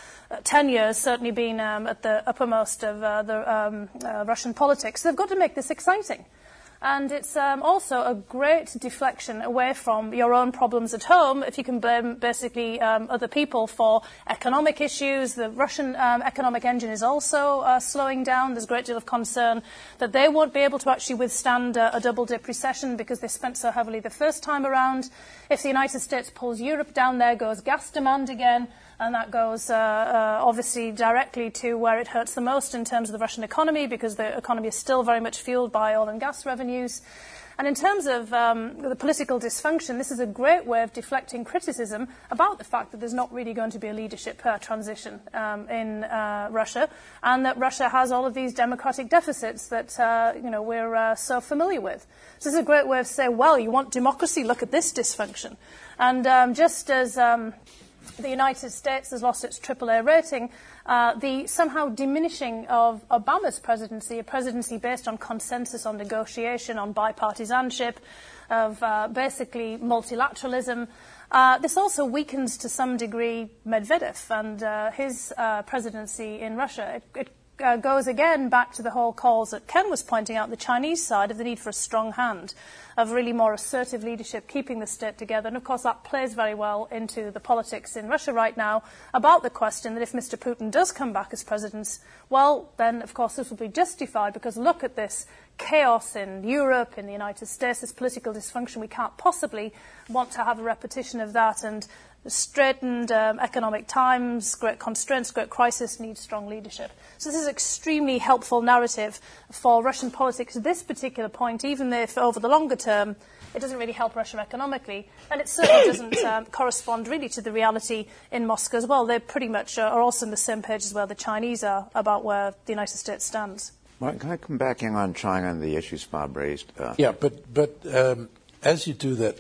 10 years, certainly been at the uppermost of the Russian politics. So they've got to make this exciting. And it's also a great deflection away from your own problems at home if you can blame basically other people for economic issues. The Russian economic engine is also slowing down. There's a great deal of concern that they won't be able to actually withstand a double-dip recession because they spent so heavily the first time around. If the United States pulls Europe down, there goes gas demand again. And that goes obviously directly to where it hurts the most in terms of the Russian economy, because the economy is still very much fueled by oil and gas revenues. And in terms of the political dysfunction, this is a great way of deflecting criticism about the fact that there's not really going to be a leadership transition in Russia, and that Russia has all of these democratic deficits that we're so familiar with. So this is a great way of saying, well, you want democracy, look at this dysfunction. And just as the United States has lost its AAA rating, the somehow diminishing of Obama's presidency, a presidency based on consensus, on negotiation, on bipartisanship, of basically multilateralism. This also weakens to some degree Medvedev and his presidency in Russia. It goes again back to the whole calls that Ken was pointing out, the Chinese side, of the need for a strong hand, of really more assertive leadership, keeping the state together. And, of course, that plays very well into the politics in Russia right now about the question that if Mr. Putin does come back as president, well, then, of course, this will be justified because look at this chaos in Europe, in the United States, this political dysfunction. We can't possibly want to have a repetition of that. And straitened economic times, great constraints, great crisis, needs strong leadership. So this is an extremely helpful narrative for Russian politics at this particular point, even if over the longer term it doesn't really help Russia economically. And it certainly doesn't correspond really to the reality in Moscow as well. They pretty much are also on the same page as where the Chinese are about where the United States stands. Martin, can I come back in on China and the issues Bob raised? Yeah, but as you do that,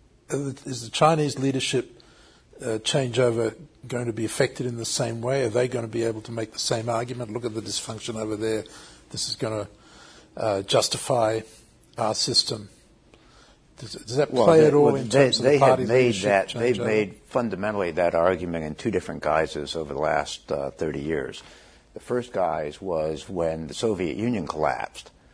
is the Chinese leadership changeover going to be affected in the same way? Are they going to be able to make the same argument? Look at the dysfunction over there. This is going to justify our system. Does that play at all in terms of the party leadership changeover? They've made fundamentally that argument in two different guises over the last 30 years. The first guise was when the Soviet Union collapsed.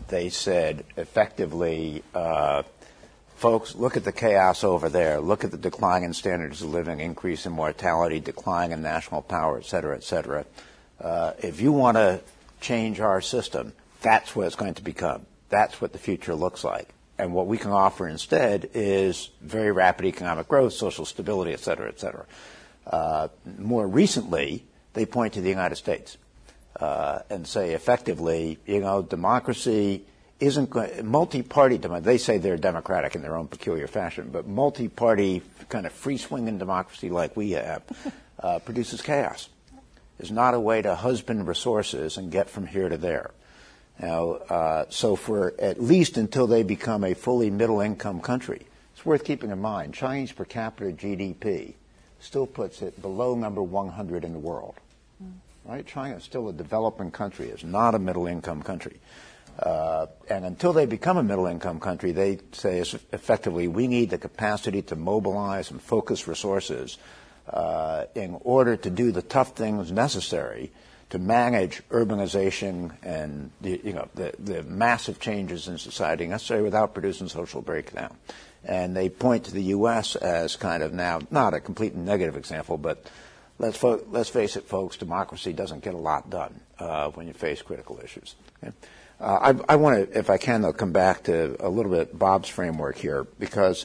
they said effectively, folks, look at the chaos over there. Look at the decline in standards of living, increase in mortality, decline in national power, et cetera, et cetera. If you want to change our system, that's what it's going to become. That's what the future looks like. And what we can offer instead is very rapid economic growth, social stability, et cetera, et cetera. More recently, they point to the United States and say effectively, democracy isn't multi-party. They say they're democratic in their own peculiar fashion, but multi-party kind of free-swinging democracy like we have produces chaos. It's not a way to husband resources and get from here to there. Now, so for at least until they become a fully middle-income country, it's worth keeping in mind, Chinese per capita GDP still puts it below number 100 in the world. Right? China is still a developing country. It's not a middle-income country. And until they become a middle-income country, they say effectively we need the capacity to mobilize and focus resources in order to do the tough things necessary to manage urbanization and the massive changes in society necessary without producing social breakdown. And they point to the U.S. as kind of now not a completely negative example, but let's face it, folks, democracy doesn't get a lot done when you face critical issues. Okay? I want to, if I can, though, come back to a little bit Bob's framework here because,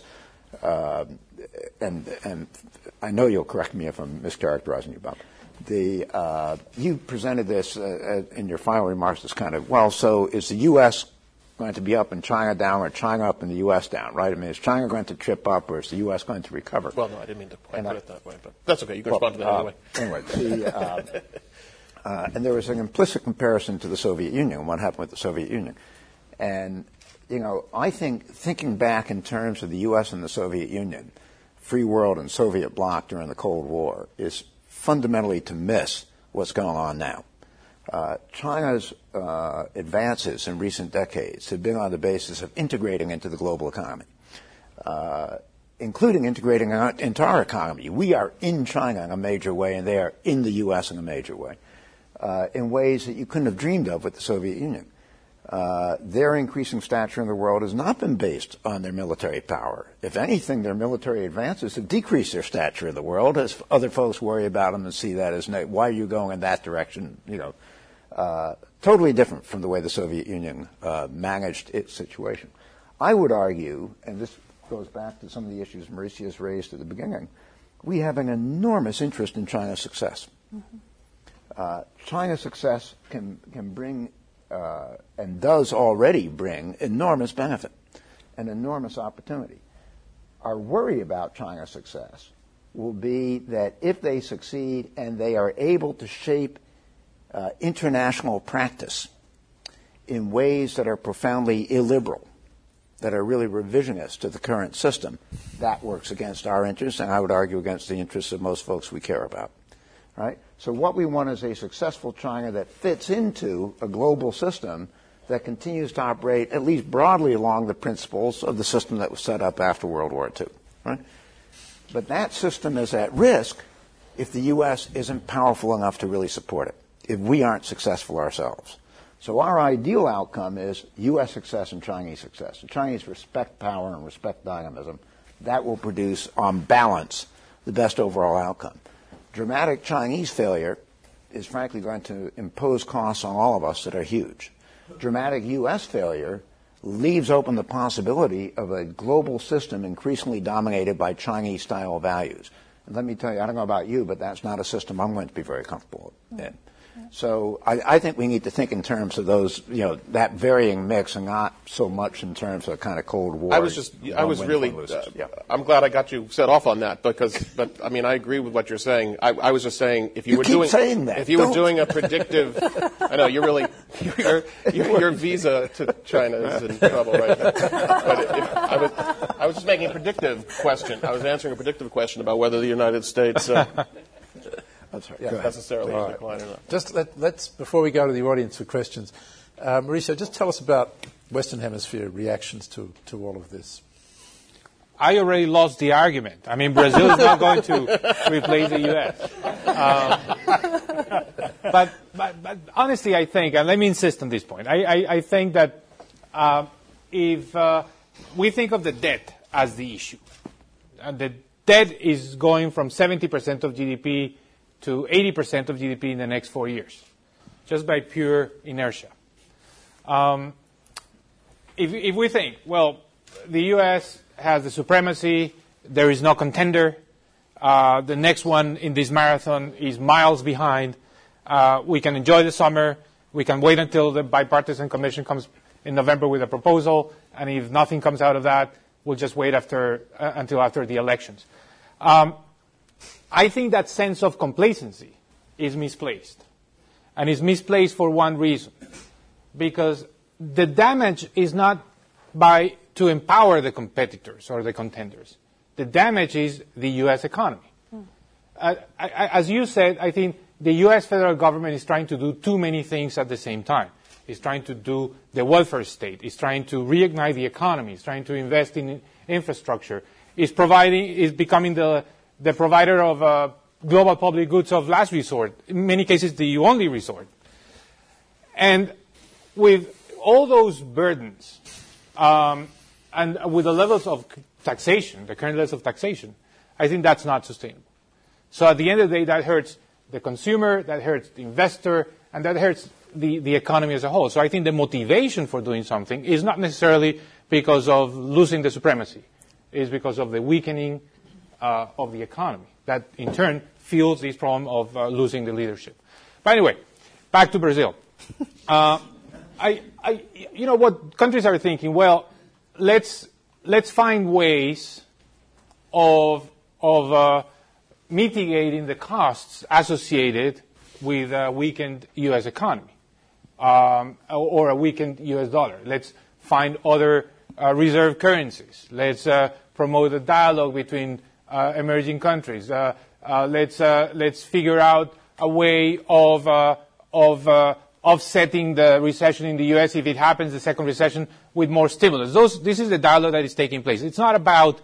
and I know you'll correct me if I'm mischaracterizing you, Bob. You presented this in your final remarks as kind of, well, so is the U.S. going to be up and China down or China up and the U.S. down, right? I mean, is China going to trip up or is the U.S. going to recover? Well, no, I didn't mean to put it that way, but that's okay. You can respond to that anyway. Anyway, and there was an implicit comparison to the Soviet Union, what happened with the Soviet Union. And, I think thinking back in terms of the U.S. and the Soviet Union, free world and Soviet bloc during the Cold War is fundamentally to miss what's going on now. China's advances in recent decades have been on the basis of integrating into the global economy, including integrating into our economy. We are in China in a major way, and they are in the U.S. in a major way, in ways that you couldn't have dreamed of with the Soviet Union. Their increasing stature in the world has not been based on their military power. If anything, their military advances have decreased their stature in the world as other folks worry about them and see that as, why are you going in that direction? Totally different from the way the Soviet Union managed its situation. I would argue, and this goes back to some of the issues Mauritius raised at the beginning, we have an enormous interest in China's success. Mm-hmm. China's success can bring and does already bring enormous benefit and enormous opportunity. Our worry about China's success will be that if they succeed and they are able to shape international practice in ways that are profoundly illiberal, that are really revisionist to the current system, that works against our interests, and I would argue against the interests of most folks we care about. Right? So what we want is a successful China that fits into a global system that continues to operate at least broadly along the principles of the system that was set up after World War II. Right? But that system is at risk if the U.S. isn't powerful enough to really support it, if we aren't successful ourselves. So our ideal outcome is U.S. success and Chinese success. The Chinese respect power and respect dynamism. That will produce, on balance, the best overall outcome. Dramatic Chinese failure is frankly going to impose costs on all of us that are huge. Dramatic U.S. failure leaves open the possibility of a global system increasingly dominated by Chinese-style values. And let me tell you, I don't know about you, but that's not a system I'm going to be very comfortable in. So I think we need to think in terms of those, that varying mix and not so much in terms of kind of Cold War. I'm glad I got you set off on that but I mean, I agree with what you're saying. I was just saying if you were doing a predictive, I know your visa to China is in trouble right now. But I was just making a predictive question. I was answering a predictive question about whether the United States. That's right. Necessarily decline or not. Just let's before we go to the audience for questions, Mauricio, just tell us about Western Hemisphere reactions to all of this. I already lost the argument. I mean, Brazil is not going to replace the U.S. But honestly, I think, and let me insist on this point, I think that If we think of the debt as the issue, and the debt is going from 70% of GDP to 80% of GDP in the next 4 years, just by pure inertia. If we think, well, the U.S. has the supremacy, there is no contender, the next one in this marathon is miles behind, we can enjoy the summer, we can wait until the bipartisan commission comes in November with a proposal, and if nothing comes out of that, we'll just wait until after the elections. I think that sense of complacency is misplaced. And is misplaced for one reason. Because the damage is not to empower the competitors or the contenders. The damage is the U.S. economy. As you said, I think the U.S. federal government is trying to do too many things at the same time. It's trying to do the welfare state. It's trying to reignite the economy. It's trying to invest in infrastructure. It's becoming the provider of global public goods of last resort. In many cases, the only resort. And with all those burdens, and with the levels of taxation, the current levels of taxation, I think that's not sustainable. So at the end of the day, that hurts the consumer, that hurts the investor, and that hurts the economy as a whole. So I think the motivation for doing something is not necessarily because of losing the supremacy. It's because of the weakening of the economy. That, in turn, fuels this problem of losing the leadership. But anyway, back to Brazil. What countries are thinking? Well, let's find ways of mitigating the costs associated with a weakened U.S. economy or a weakened U.S. dollar. Let's find other reserve currencies. Let's promote a dialogue between emerging countries. Let's figure out a way of offsetting the recession in the U.S. if it happens, the second recession, with more stimulus. This is the dialogue that is taking place. It's not about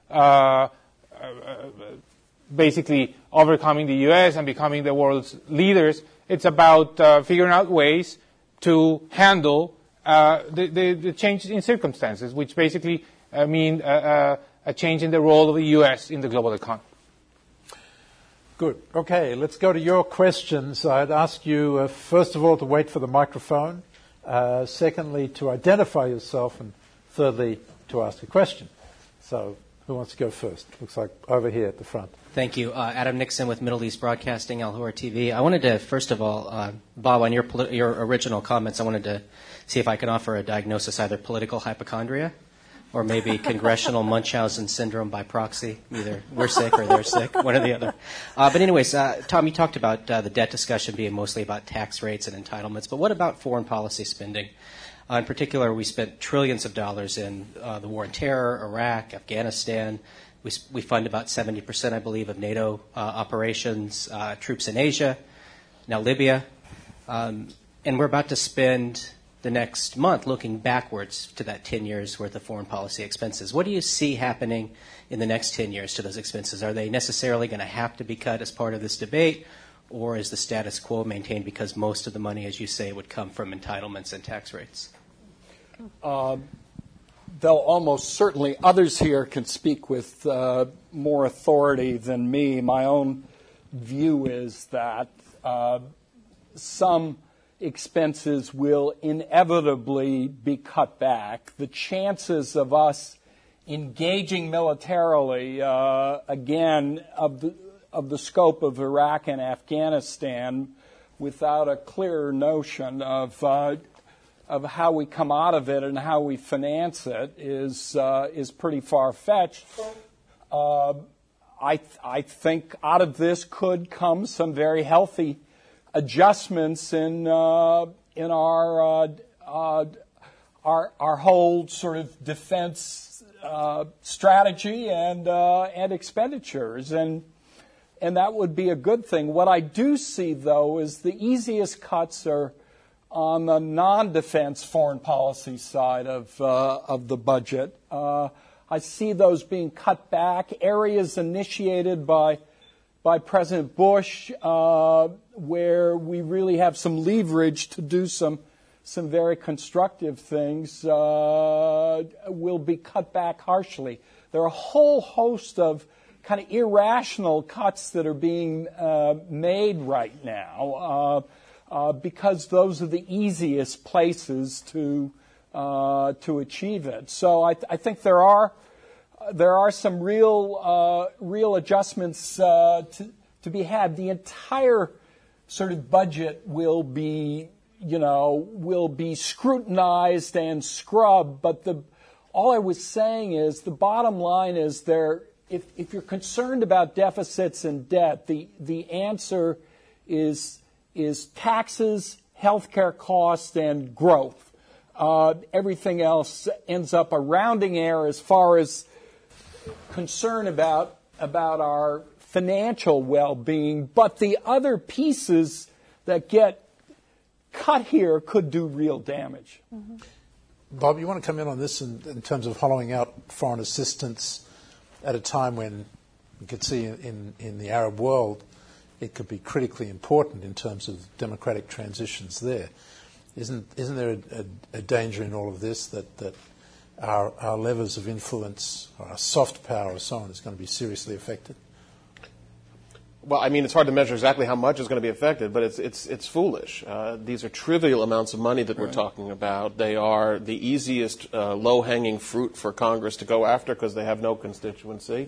basically overcoming the U.S. and becoming the world's leaders. It's about figuring out ways to handle the change in circumstances, which basically mean a change in the role of the U.S. in the global economy. Good. Okay, let's go to your questions. I'd ask you, first of all, to wait for the microphone. Secondly, to identify yourself. And thirdly, to ask a question. So who wants to go first? Looks like over here at the front. Thank you. Adam Nixon with Middle East Broadcasting, Al Hur TV. I wanted to, first of all, Bob, on your original comments, I wanted to see if I can offer a diagnosis, either political hypochondria or maybe congressional Munchausen syndrome by proxy. Either we're sick or they're sick, one or the other. But anyways, Tom, you talked about the debt discussion being mostly about tax rates and entitlements, but what about foreign policy spending? In particular, we spent trillions of dollars in the war on terror, Iraq, Afghanistan. We fund about 70%, I believe, of NATO operations, troops in Asia, now Libya. And we're about to spend the next month looking backwards to that 10 years worth of foreign policy expenses. What do you see happening in the next 10 years to those expenses? Are they necessarily going to have to be cut as part of this debate, or is the status quo maintained because most of the money, as you say, would come from entitlements and tax rates? Though almost certainly others here can speak with more authority than me. My own view is that some expenses will inevitably be cut back. The chances of us engaging militarily, again, of the scope of Iraq and Afghanistan without a clear notion of how we come out of it and how we finance it is pretty far-fetched. I think out of this could come some very healthy adjustments in our whole sort of defense strategy and expenditures, and that would be a good thing. What I do see, though, is the easiest cuts are on the non-defense foreign policy side of the budget. I see those being cut back. Areas initiated by President Bush where we really have some leverage to do some some very constructive things will be cut back harshly. There are a whole host of kind of irrational cuts that are being made right now because those are the easiest places to achieve it. So I think there are some real adjustments to be had. The entire sort of budget will be scrutinized and scrubbed. But all I was saying is the bottom line is if you're concerned about deficits and debt, the answer is taxes, healthcare costs, and growth. Everything else ends up a rounding error as far as concern about our financial well-being, but the other pieces that get cut here could do real damage. Mm-hmm. Bob, you want to come in on this in terms of hollowing out foreign assistance at a time when you could see in the Arab world it could be critically important in terms of democratic transitions there. Isn't there a danger in all of this that our levers of influence, or our soft power or so on, is going to be seriously affected? Well, I mean, it's hard to measure exactly how much is going to be affected, but it's foolish. These are trivial amounts of money that we're talking about. They are the easiest low-hanging fruit for Congress to go after because they have no constituency.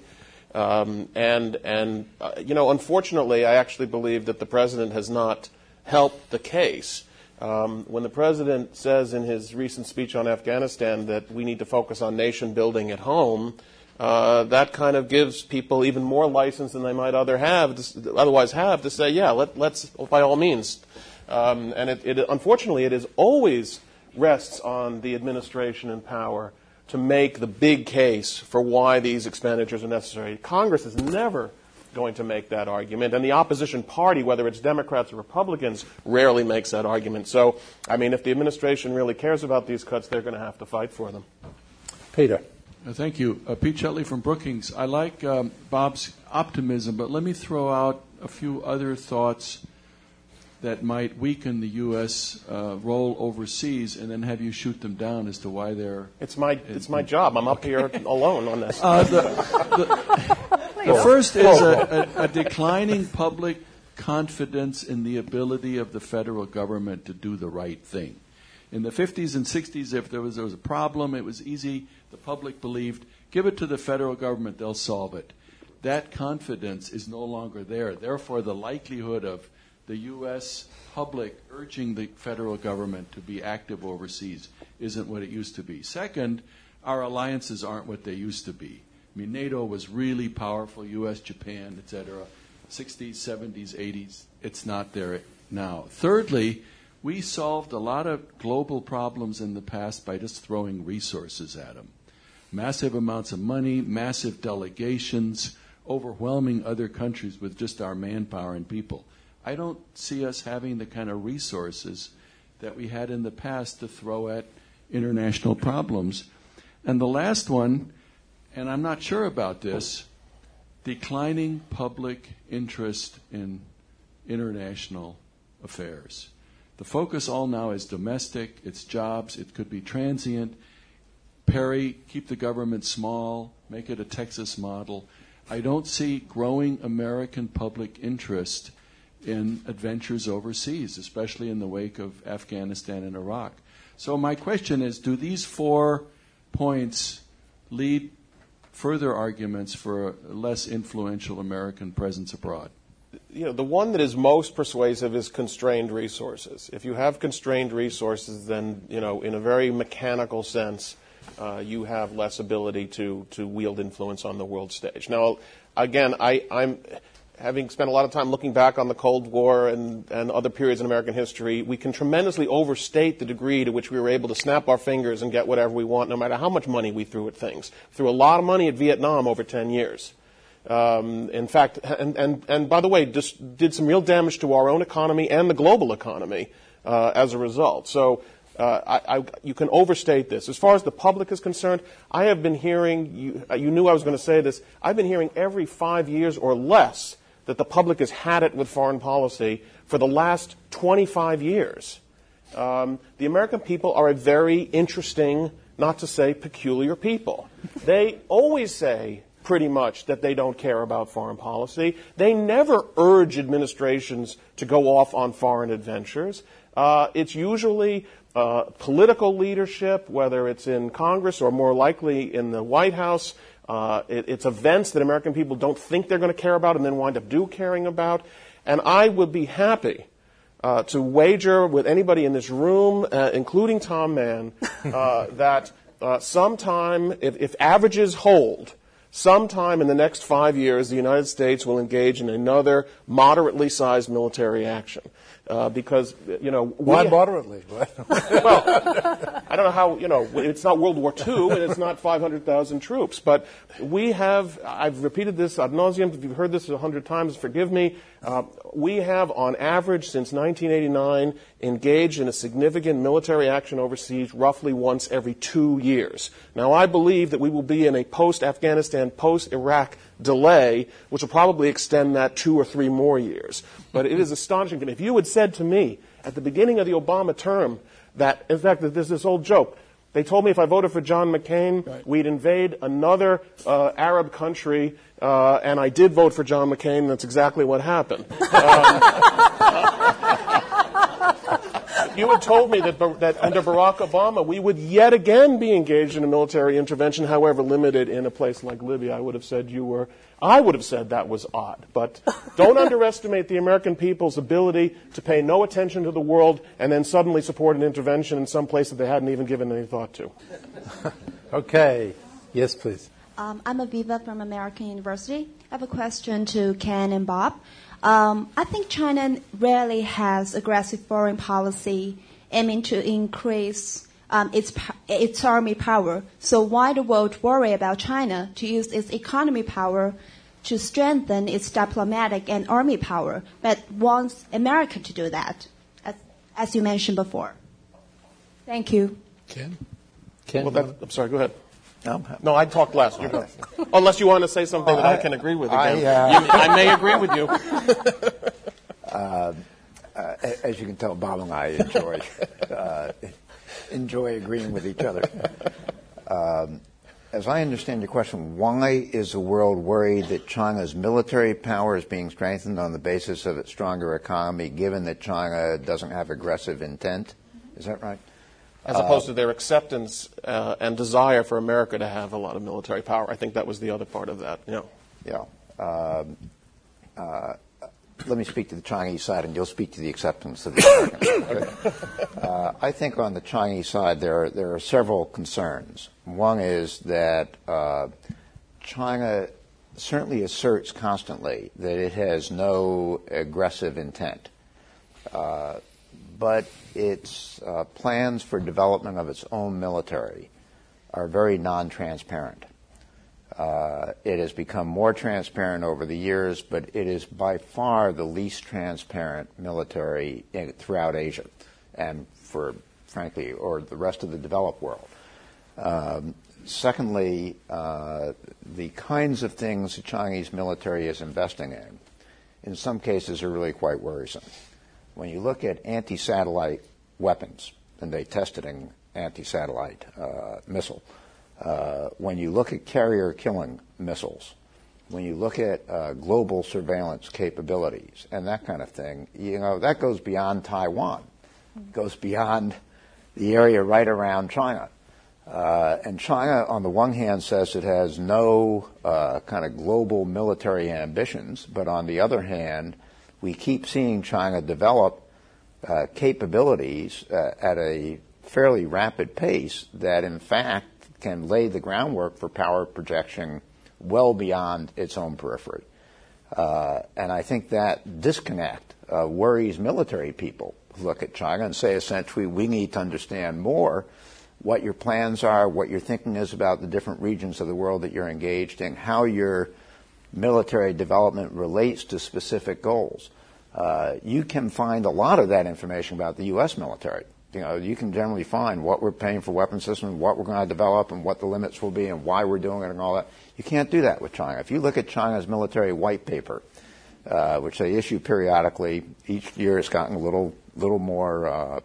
Unfortunately, I actually believe that the president has not helped the case. When the president says in his recent speech on Afghanistan that we need to focus on nation building at home, that kind of gives people even more license than they might otherwise have to say, yeah, let's by all means. And unfortunately, it is always rests on the administration in power to make the big case for why these expenditures are necessary. Congress is never going to make that argument, and the opposition party, whether it's Democrats or Republicans, rarely makes that argument. So, I mean, if the administration really cares about these cuts, they're going to have to fight for them. Peter. Thank you. Pete Shetley from Brookings. I like Bob's optimism, but let me throw out a few other thoughts that might weaken the U.S. Role overseas, and then have you shoot them down as to why they're... It's my job. I'm up here alone on this. The first is a declining public confidence in the ability of the federal government to do the right thing. In the 50s and 60s, if there was a problem, it was easy. The public believed, give it to the federal government, they'll solve it. That confidence is no longer there. Therefore, the likelihood of the U.S. public urging the federal government to be active overseas isn't what it used to be. Second, our alliances aren't what they used to be. I mean, NATO was really powerful, U.S., Japan, etc. 60s, 70s, 80s. It's not there now. Thirdly, we solved a lot of global problems in the past by just throwing resources at them. Massive amounts of money, massive delegations, overwhelming other countries with just our manpower and people. I don't see us having the kind of resources that we had in the past to throw at international problems. And the last one, and I'm not sure about this, declining public interest in international affairs. The focus all now is domestic, it's jobs, it could be transient. Perry, keep the government small, make it a Texas model. I don't see growing American public interest in adventures overseas, especially in the wake of Afghanistan and Iraq. So my question is, do these 4 points lead further arguments for a less influential American presence abroad? The one that is most persuasive is constrained resources. If you have constrained resources, then, in a very mechanical sense, you have less ability to wield influence on the world stage. Now, again, I'm having spent a lot of time looking back on the Cold War and other periods in American history, we can tremendously overstate the degree to which we were able to snap our fingers and get whatever we want, no matter how much money we threw at things. Threw a lot of money at Vietnam over 10 years. In fact, and by the way, just did some real damage to our own economy and the global economy as a result. So you can overstate this. As far as the public is concerned, I have been hearing, you knew I was going to say this, I've been hearing every 5 years or less that the public has had it with foreign policy for the last 25 years. The American people are a very interesting, not to say peculiar people. They always say pretty much that they don't care about foreign policy. They never urge administrations to go off on foreign adventures. It's usually political leadership, whether it's in Congress or more likely in the White House. It's events that American people don't think they're going to care about and then wind up caring about. And I would be happy to wager with anybody in this room, including Tom Mann, that sometime, if averages hold, sometime in the next 5 years, the United States will engage in another moderately sized military action. Because, why moderately? Well, I don't know how, it's not World War II and it's not 500,000 troops, but I've repeated this ad nauseum, if you've heard this 100 times, forgive me, we have on average since 1989 engaged in a significant military action overseas roughly once every 2 years. Now, I believe that we will be in a post-Afghanistan, post-Iraq delay, which will probably extend that 2 or 3 more years. But it is astonishing. If you had said to me at the beginning of the Obama term that, in fact, there's this old joke. They told me if I voted for John McCain, right, we'd invade another Arab country, and I did vote for John McCain, and that's exactly what happened. You had told me that under Barack Obama, we would yet again be engaged in a military intervention, however limited, in a place like Libya. I would have said that was odd. But don't underestimate the American people's ability to pay no attention to the world and then suddenly support an intervention in some place that they hadn't even given any thought to. Okay. Yes, please. I'm Aviva from American University. I have a question to Ken and Bob. I think China rarely has aggressive foreign policy aiming to increase its army power. So why the world worry about China to use its economy power to strengthen its diplomatic and army power, but wants America to do that, as you mentioned before? Thank you. Ken? I'm sorry, go ahead. No, I talked last. You go. Unless you want to say something that I can agree with again. I may agree with you. As you can tell, Bob and I enjoy agreeing with each other. As I understand your question, why is the world worried that China's military power is being strengthened on the basis of its stronger economy, given that China doesn't have aggressive intent? Is that right? As opposed to their acceptance and desire for America to have a lot of military power. I think that was the other part of that. Let me speak to the Chinese side, and you'll speak to the acceptance of the Americans. I think on the Chinese side there are several concerns. One is that China certainly asserts constantly that it has no aggressive intent. But its plans for development of its own military are very non-transparent. It has become more transparent over the years, but it is by far the least transparent military throughout Asia and or the rest of the developed world. Secondly, the kinds of things the Chinese military is investing in some cases are really quite worrisome. When you look at anti-satellite weapons, and they tested an anti-satellite missile, when you look at carrier-killing missiles, when you look at global surveillance capabilities and that kind of thing, that goes beyond Taiwan. It goes beyond the area right around China. And China, on the one hand, says it has no kind of global military ambitions, but on the other hand, we keep seeing China develop capabilities at a fairly rapid pace that, in fact, can lay the groundwork for power projection well beyond its own periphery. And I think that disconnect worries military people who look at China and say, essentially, we need to understand more what your plans are, what your thinking is about the different regions of the world that you're engaged in, how your military development relates to specific goals. You can find a lot of that information about the U.S. military. You can generally find what we're paying for weapon systems, what we're going to develop, and what the limits will be, and why we're doing it, and all that. You can't do that with China. If you look at China's military white paper, which they issue periodically, each year it's gotten a little more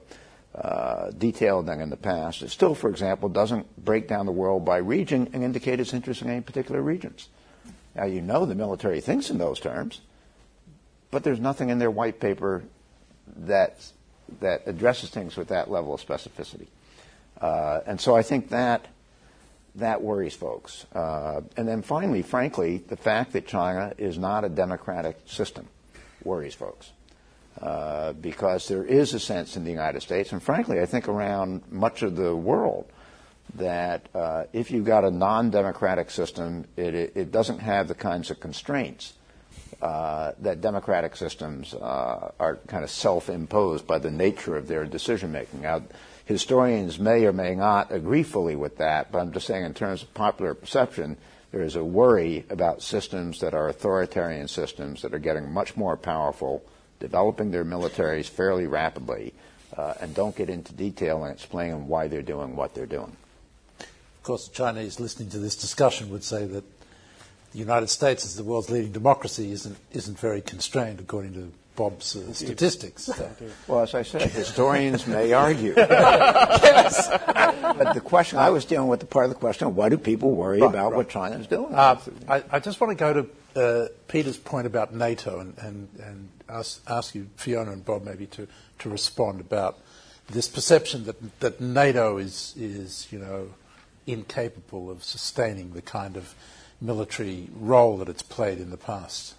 detailed than in the past. It still, for example, doesn't break down the world by region and indicate its interest in any particular regions. Now, you know the military thinks in those terms, but there's nothing in their white paper that addresses things with that level of specificity. And so I think that worries folks. And then finally, frankly, the fact that China is not a democratic system worries folks. Because there is a sense in the United States, and frankly, I think around much of the world, that if you've got a non-democratic system, it doesn't have the kinds of constraints that democratic systems are kind of self-imposed by the nature of their decision-making. Now, historians may or may not agree fully with that, but I'm just saying in terms of popular perception, there is a worry about systems that are authoritarian systems that are getting much more powerful, developing their militaries fairly rapidly, and don't get into detail and explain why they're doing what they're doing. Of course, the Chinese listening to this discussion would say that the United States, as the world's leading democracy, isn't very constrained, according to Bob's statistics. Well, as I said, historians may argue. Yes. But the question, I was dealing with the part of the question, why do people worry about what China's doing? I just want to go to Peter's point about NATO and ask you, Fiona and Bob, maybe to respond about this perception that NATO is incapable of sustaining the kind of military role that it's played in the past.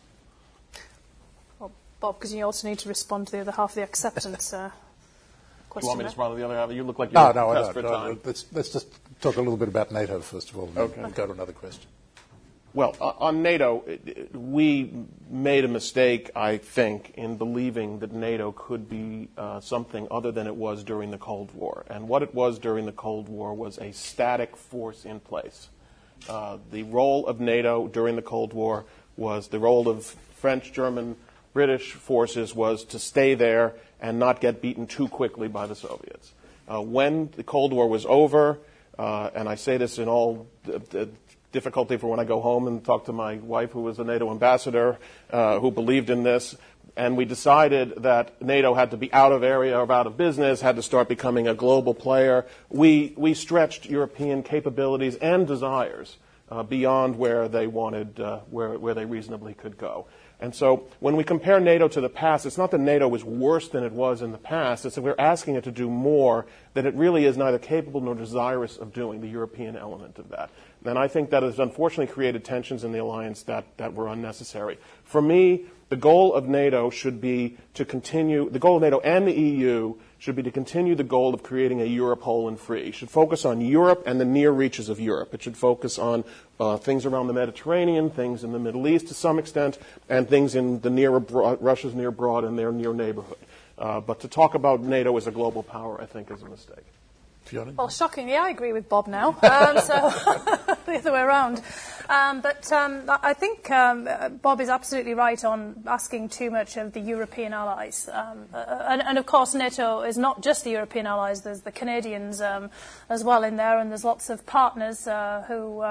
Well, Bob, because you also need to respond to the other half of the acceptance question. Do you want me to respond to the other half? You look like you're pressed for time. Let's just talk a little bit about NATO first of all, and then go to another question. Well, on NATO, we made a mistake, I think, in believing that NATO could be something other than it was during the Cold War. And what it was during the Cold War was a static force in place. The role of NATO during the Cold War was the role of French, German, British forces was to stay there and not get beaten too quickly by the Soviets. When the Cold War was over, and I say this in all difficulty for when I go home and talk to my wife, who was a NATO ambassador, who believed in this, and we decided that NATO had to be out of area or out of business, had to start becoming a global player. We stretched European capabilities and desires beyond where they wanted, where they reasonably could go. And so when we compare NATO to the past, it's not that NATO was worse than it was in the past. It's that we're asking it to do more that it really is neither capable nor desirous of doing, the European element of that. And I think that has unfortunately created tensions in the alliance that were unnecessary. For me, the goal of NATO should be to continue, the goal of NATO and the EU should be to continue the goal of creating a Europe whole and free. It should focus on Europe and the near reaches of Europe. It should focus on things around the Mediterranean, things in the Middle East to some extent, and things in the Russia's near abroad and their near neighborhood. But to talk about NATO as a global power, I think, is a mistake. Fiona? Well, shockingly, I agree with Bob now, so the other way around. But I think Bob is absolutely right on asking too much of the European allies. And of course, NATO is not just the European allies. There's the Canadians as well in there, and there's lots of partners who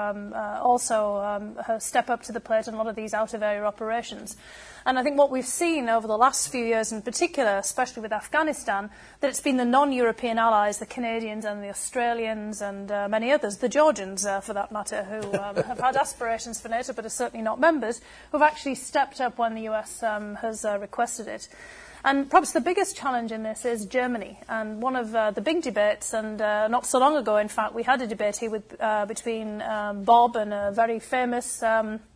also step up to the plate in a lot of these out-of-area operations. And I think what we've seen over the last few years in particular, especially with Afghanistan, that it's been the non-European allies, the Canadians and the Australians and many others, the Georgians for that matter, who have had aspirations for NATO but are certainly not members, who've actually stepped up when the US has requested it. And perhaps the biggest challenge in this is Germany. And one of the big debates, and not so long ago, in fact, we had a debate here between Bob and a very famous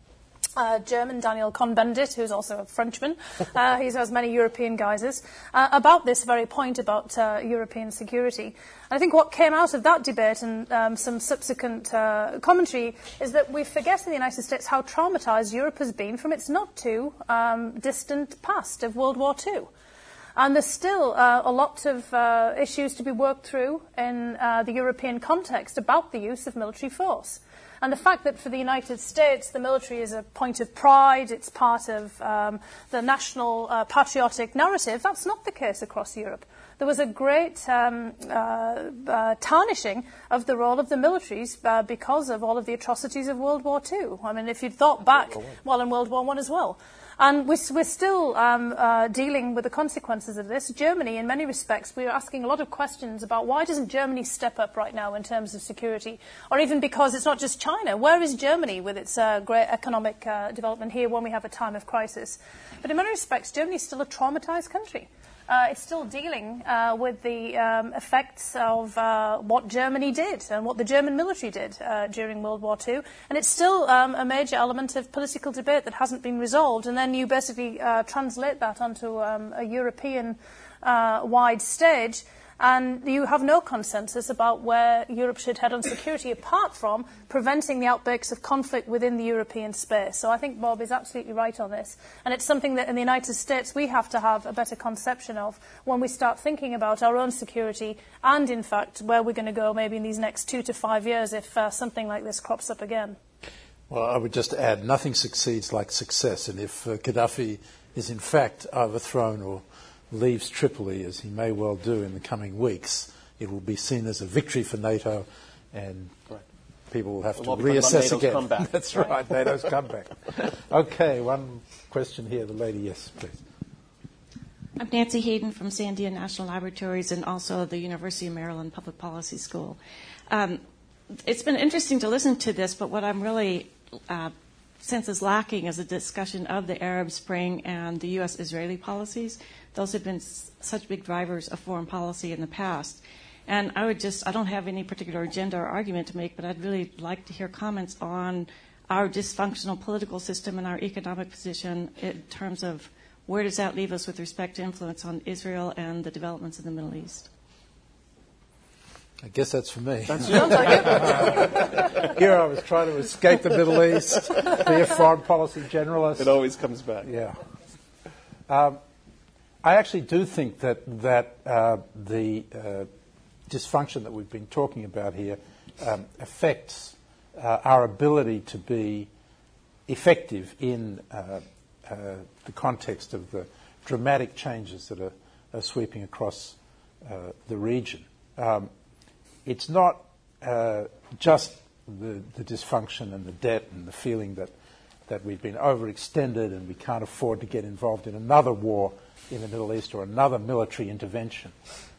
German, Daniel Cohn-Bendit, who's also a Frenchman. He has many European guises, about this very point about European security. And I think what came out of that debate and some subsequent commentary is that we forget in the United States how traumatized Europe has been from its not too distant past of World War II. And there's still a lot of issues to be worked through in the European context about the use of military force. And the fact that for the United States the military is a point of pride, it's part of the national patriotic narrative, that's not the case across Europe. there was a great tarnishing of the role of the militaries because of all of the atrocities of World War II. I mean, if you'd thought back, well, in World War I as well. And we're still dealing with the consequences of this. Germany, in many respects, we're asking a lot of questions about why doesn't Germany step up right now in terms of security? Or even because it's not just China. Where is Germany with its great economic development here when we have a time of crisis? But in many respects, Germany is still a traumatized country. It's still dealing with the effects of what Germany did and what the German military did during World War II. And it's still a major element of political debate that hasn't been resolved. And then you basically translate that onto a European-wide stage, and you have no consensus about where Europe should head on security apart from preventing the outbreaks of conflict within the European space. So I think Bob is absolutely right on this. And it's something that in the United States we have to have a better conception of when we start thinking about our own security and, in fact, where we're going to go maybe in these next 2 to 5 years if something like this crops up again. Well, I would just add, nothing succeeds like success. And if Gaddafi is in fact overthrown or leaves Tripoli, as he may well do in the coming weeks, it will be seen as a victory for NATO, and people will have to reassess again. Comeback. That's right, NATO's comeback. Okay, one question here. The lady, yes, please. I'm Nancy Hayden from Sandia National Laboratories and also the University of Maryland Public Policy School. It's been interesting to listen to this, but what I'm really sense is lacking is a discussion of the Arab Spring and the U.S.-Israeli policies. Those have been such big drivers of foreign policy in the past. And I don't have any particular agenda or argument to make, but I'd really like to hear comments on our dysfunctional political system and our economic position in terms of where does that leave us with respect to influence on Israel and the developments in the Middle East. I guess that's for me. Sounds like it. Here I was trying to escape the Middle East, be a foreign policy generalist. It always comes back. Yeah. I actually do think that the dysfunction that we've been talking about here affects our ability to be effective in the context of the dramatic changes that are sweeping across the region. It's not just the dysfunction and the debt and the feeling that we've been overextended and we can't afford to get involved in another war in the Middle East or another military intervention.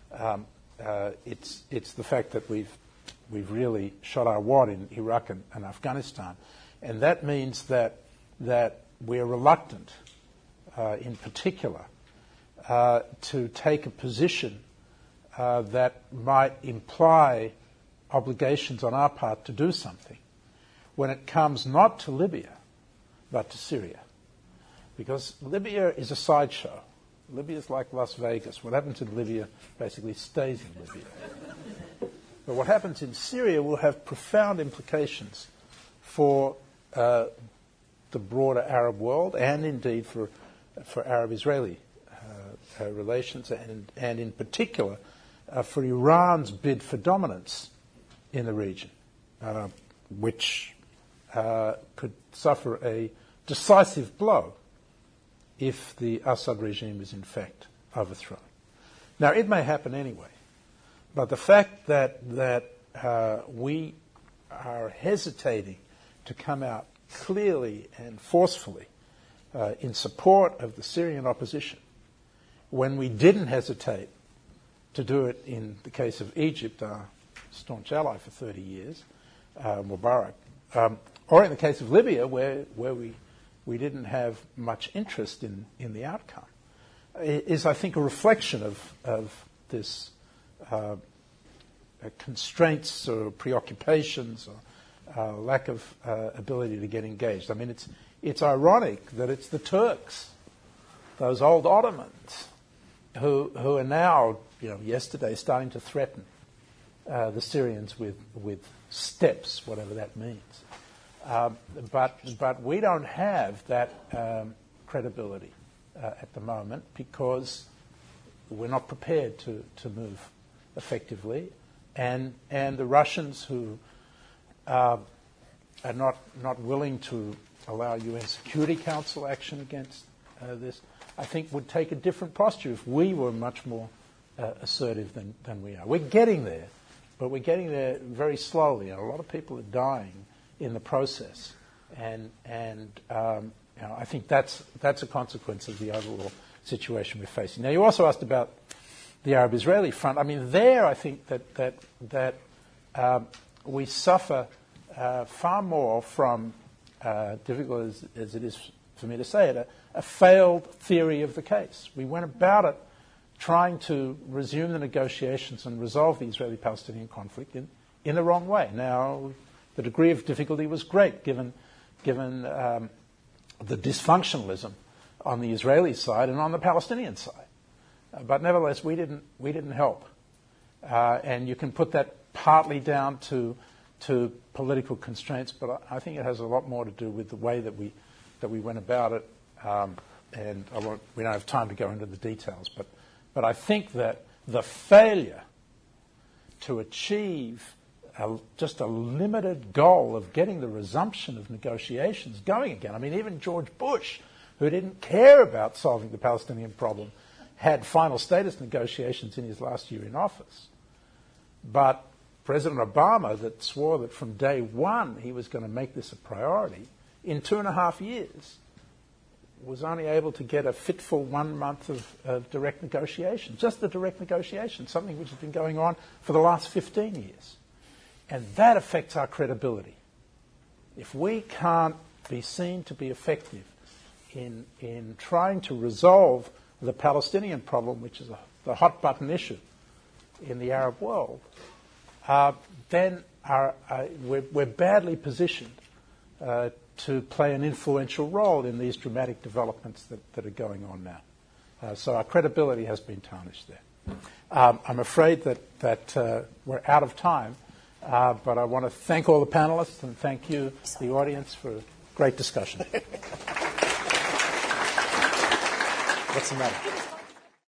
It's the fact that we've really shot our wad in Iraq and Afghanistan, and that means that we're reluctant, in particular, to take a position that might imply obligations on our part to do something when it comes not to Libya, but to Syria. Because Libya is a sideshow. Libya is like Las Vegas. What happens in Libya basically stays in Libya. But what happens in Syria will have profound implications for the broader Arab world and indeed for Arab-Israeli relations and in particular for Iran's bid for dominance in the region, which could suffer a decisive blow if the Assad regime is in fact overthrown. Now, it may happen anyway, but the fact that we are hesitating to come out clearly and forcefully in support of the Syrian opposition, when we didn't hesitate to do it in the case of Egypt, our staunch ally for 30 years, Mubarak, or in the case of Libya, where we didn't have much interest in the outcome, is, I think, a reflection of this constraints or preoccupations or lack of ability to get engaged. I mean, it's ironic that it's the Turks, those old Ottomans, who are now, yesterday starting to threaten the Syrians with steppes, whatever that means. But we don't have that credibility at the moment because we're not prepared to move effectively, and the Russians who are not willing to allow UN Security Council action against this, I think would take a different posture if we were much more assertive than we are. We're getting there, but we're getting there very slowly. A lot of people are dying in the process, and I think that's a consequence of the overall situation we're facing. Now, you also asked about the Arab-Israeli front. I mean, there I think that we suffer far more from, difficult as it is for me to say it, a failed theory of the case. We went about it trying to resume the negotiations and resolve the Israeli-Palestinian conflict in the wrong way. Now, the degree of difficulty was great given the dysfunctionalism on the Israeli side and on the Palestinian side. But nevertheless, we didn't help. And you can put that partly down to political constraints, but I think it has a lot more to do with the way that we went about it. And we don't have time to go into the details, but I think that the failure to achieve just a limited goal of getting the resumption of negotiations going again. I mean, even George Bush, who didn't care about solving the Palestinian problem, had final status negotiations in his last year in office. But President Obama, that swore that from day one he was going to make this a priority, in 2.5 years was only able to get a fitful 1 month of direct negotiation, just the direct negotiation, something which has been going on for the last 15 years. And that affects our credibility. If we can't be seen to be effective in trying to resolve the Palestinian problem, which is the hot button issue in the Arab world, then we're badly positioned to play an influential role in these dramatic developments that are going on now. So our credibility has been tarnished there. I'm afraid that we're out of time, but I want to thank all the panelists and thank you, the audience, for a great discussion. What's the matter?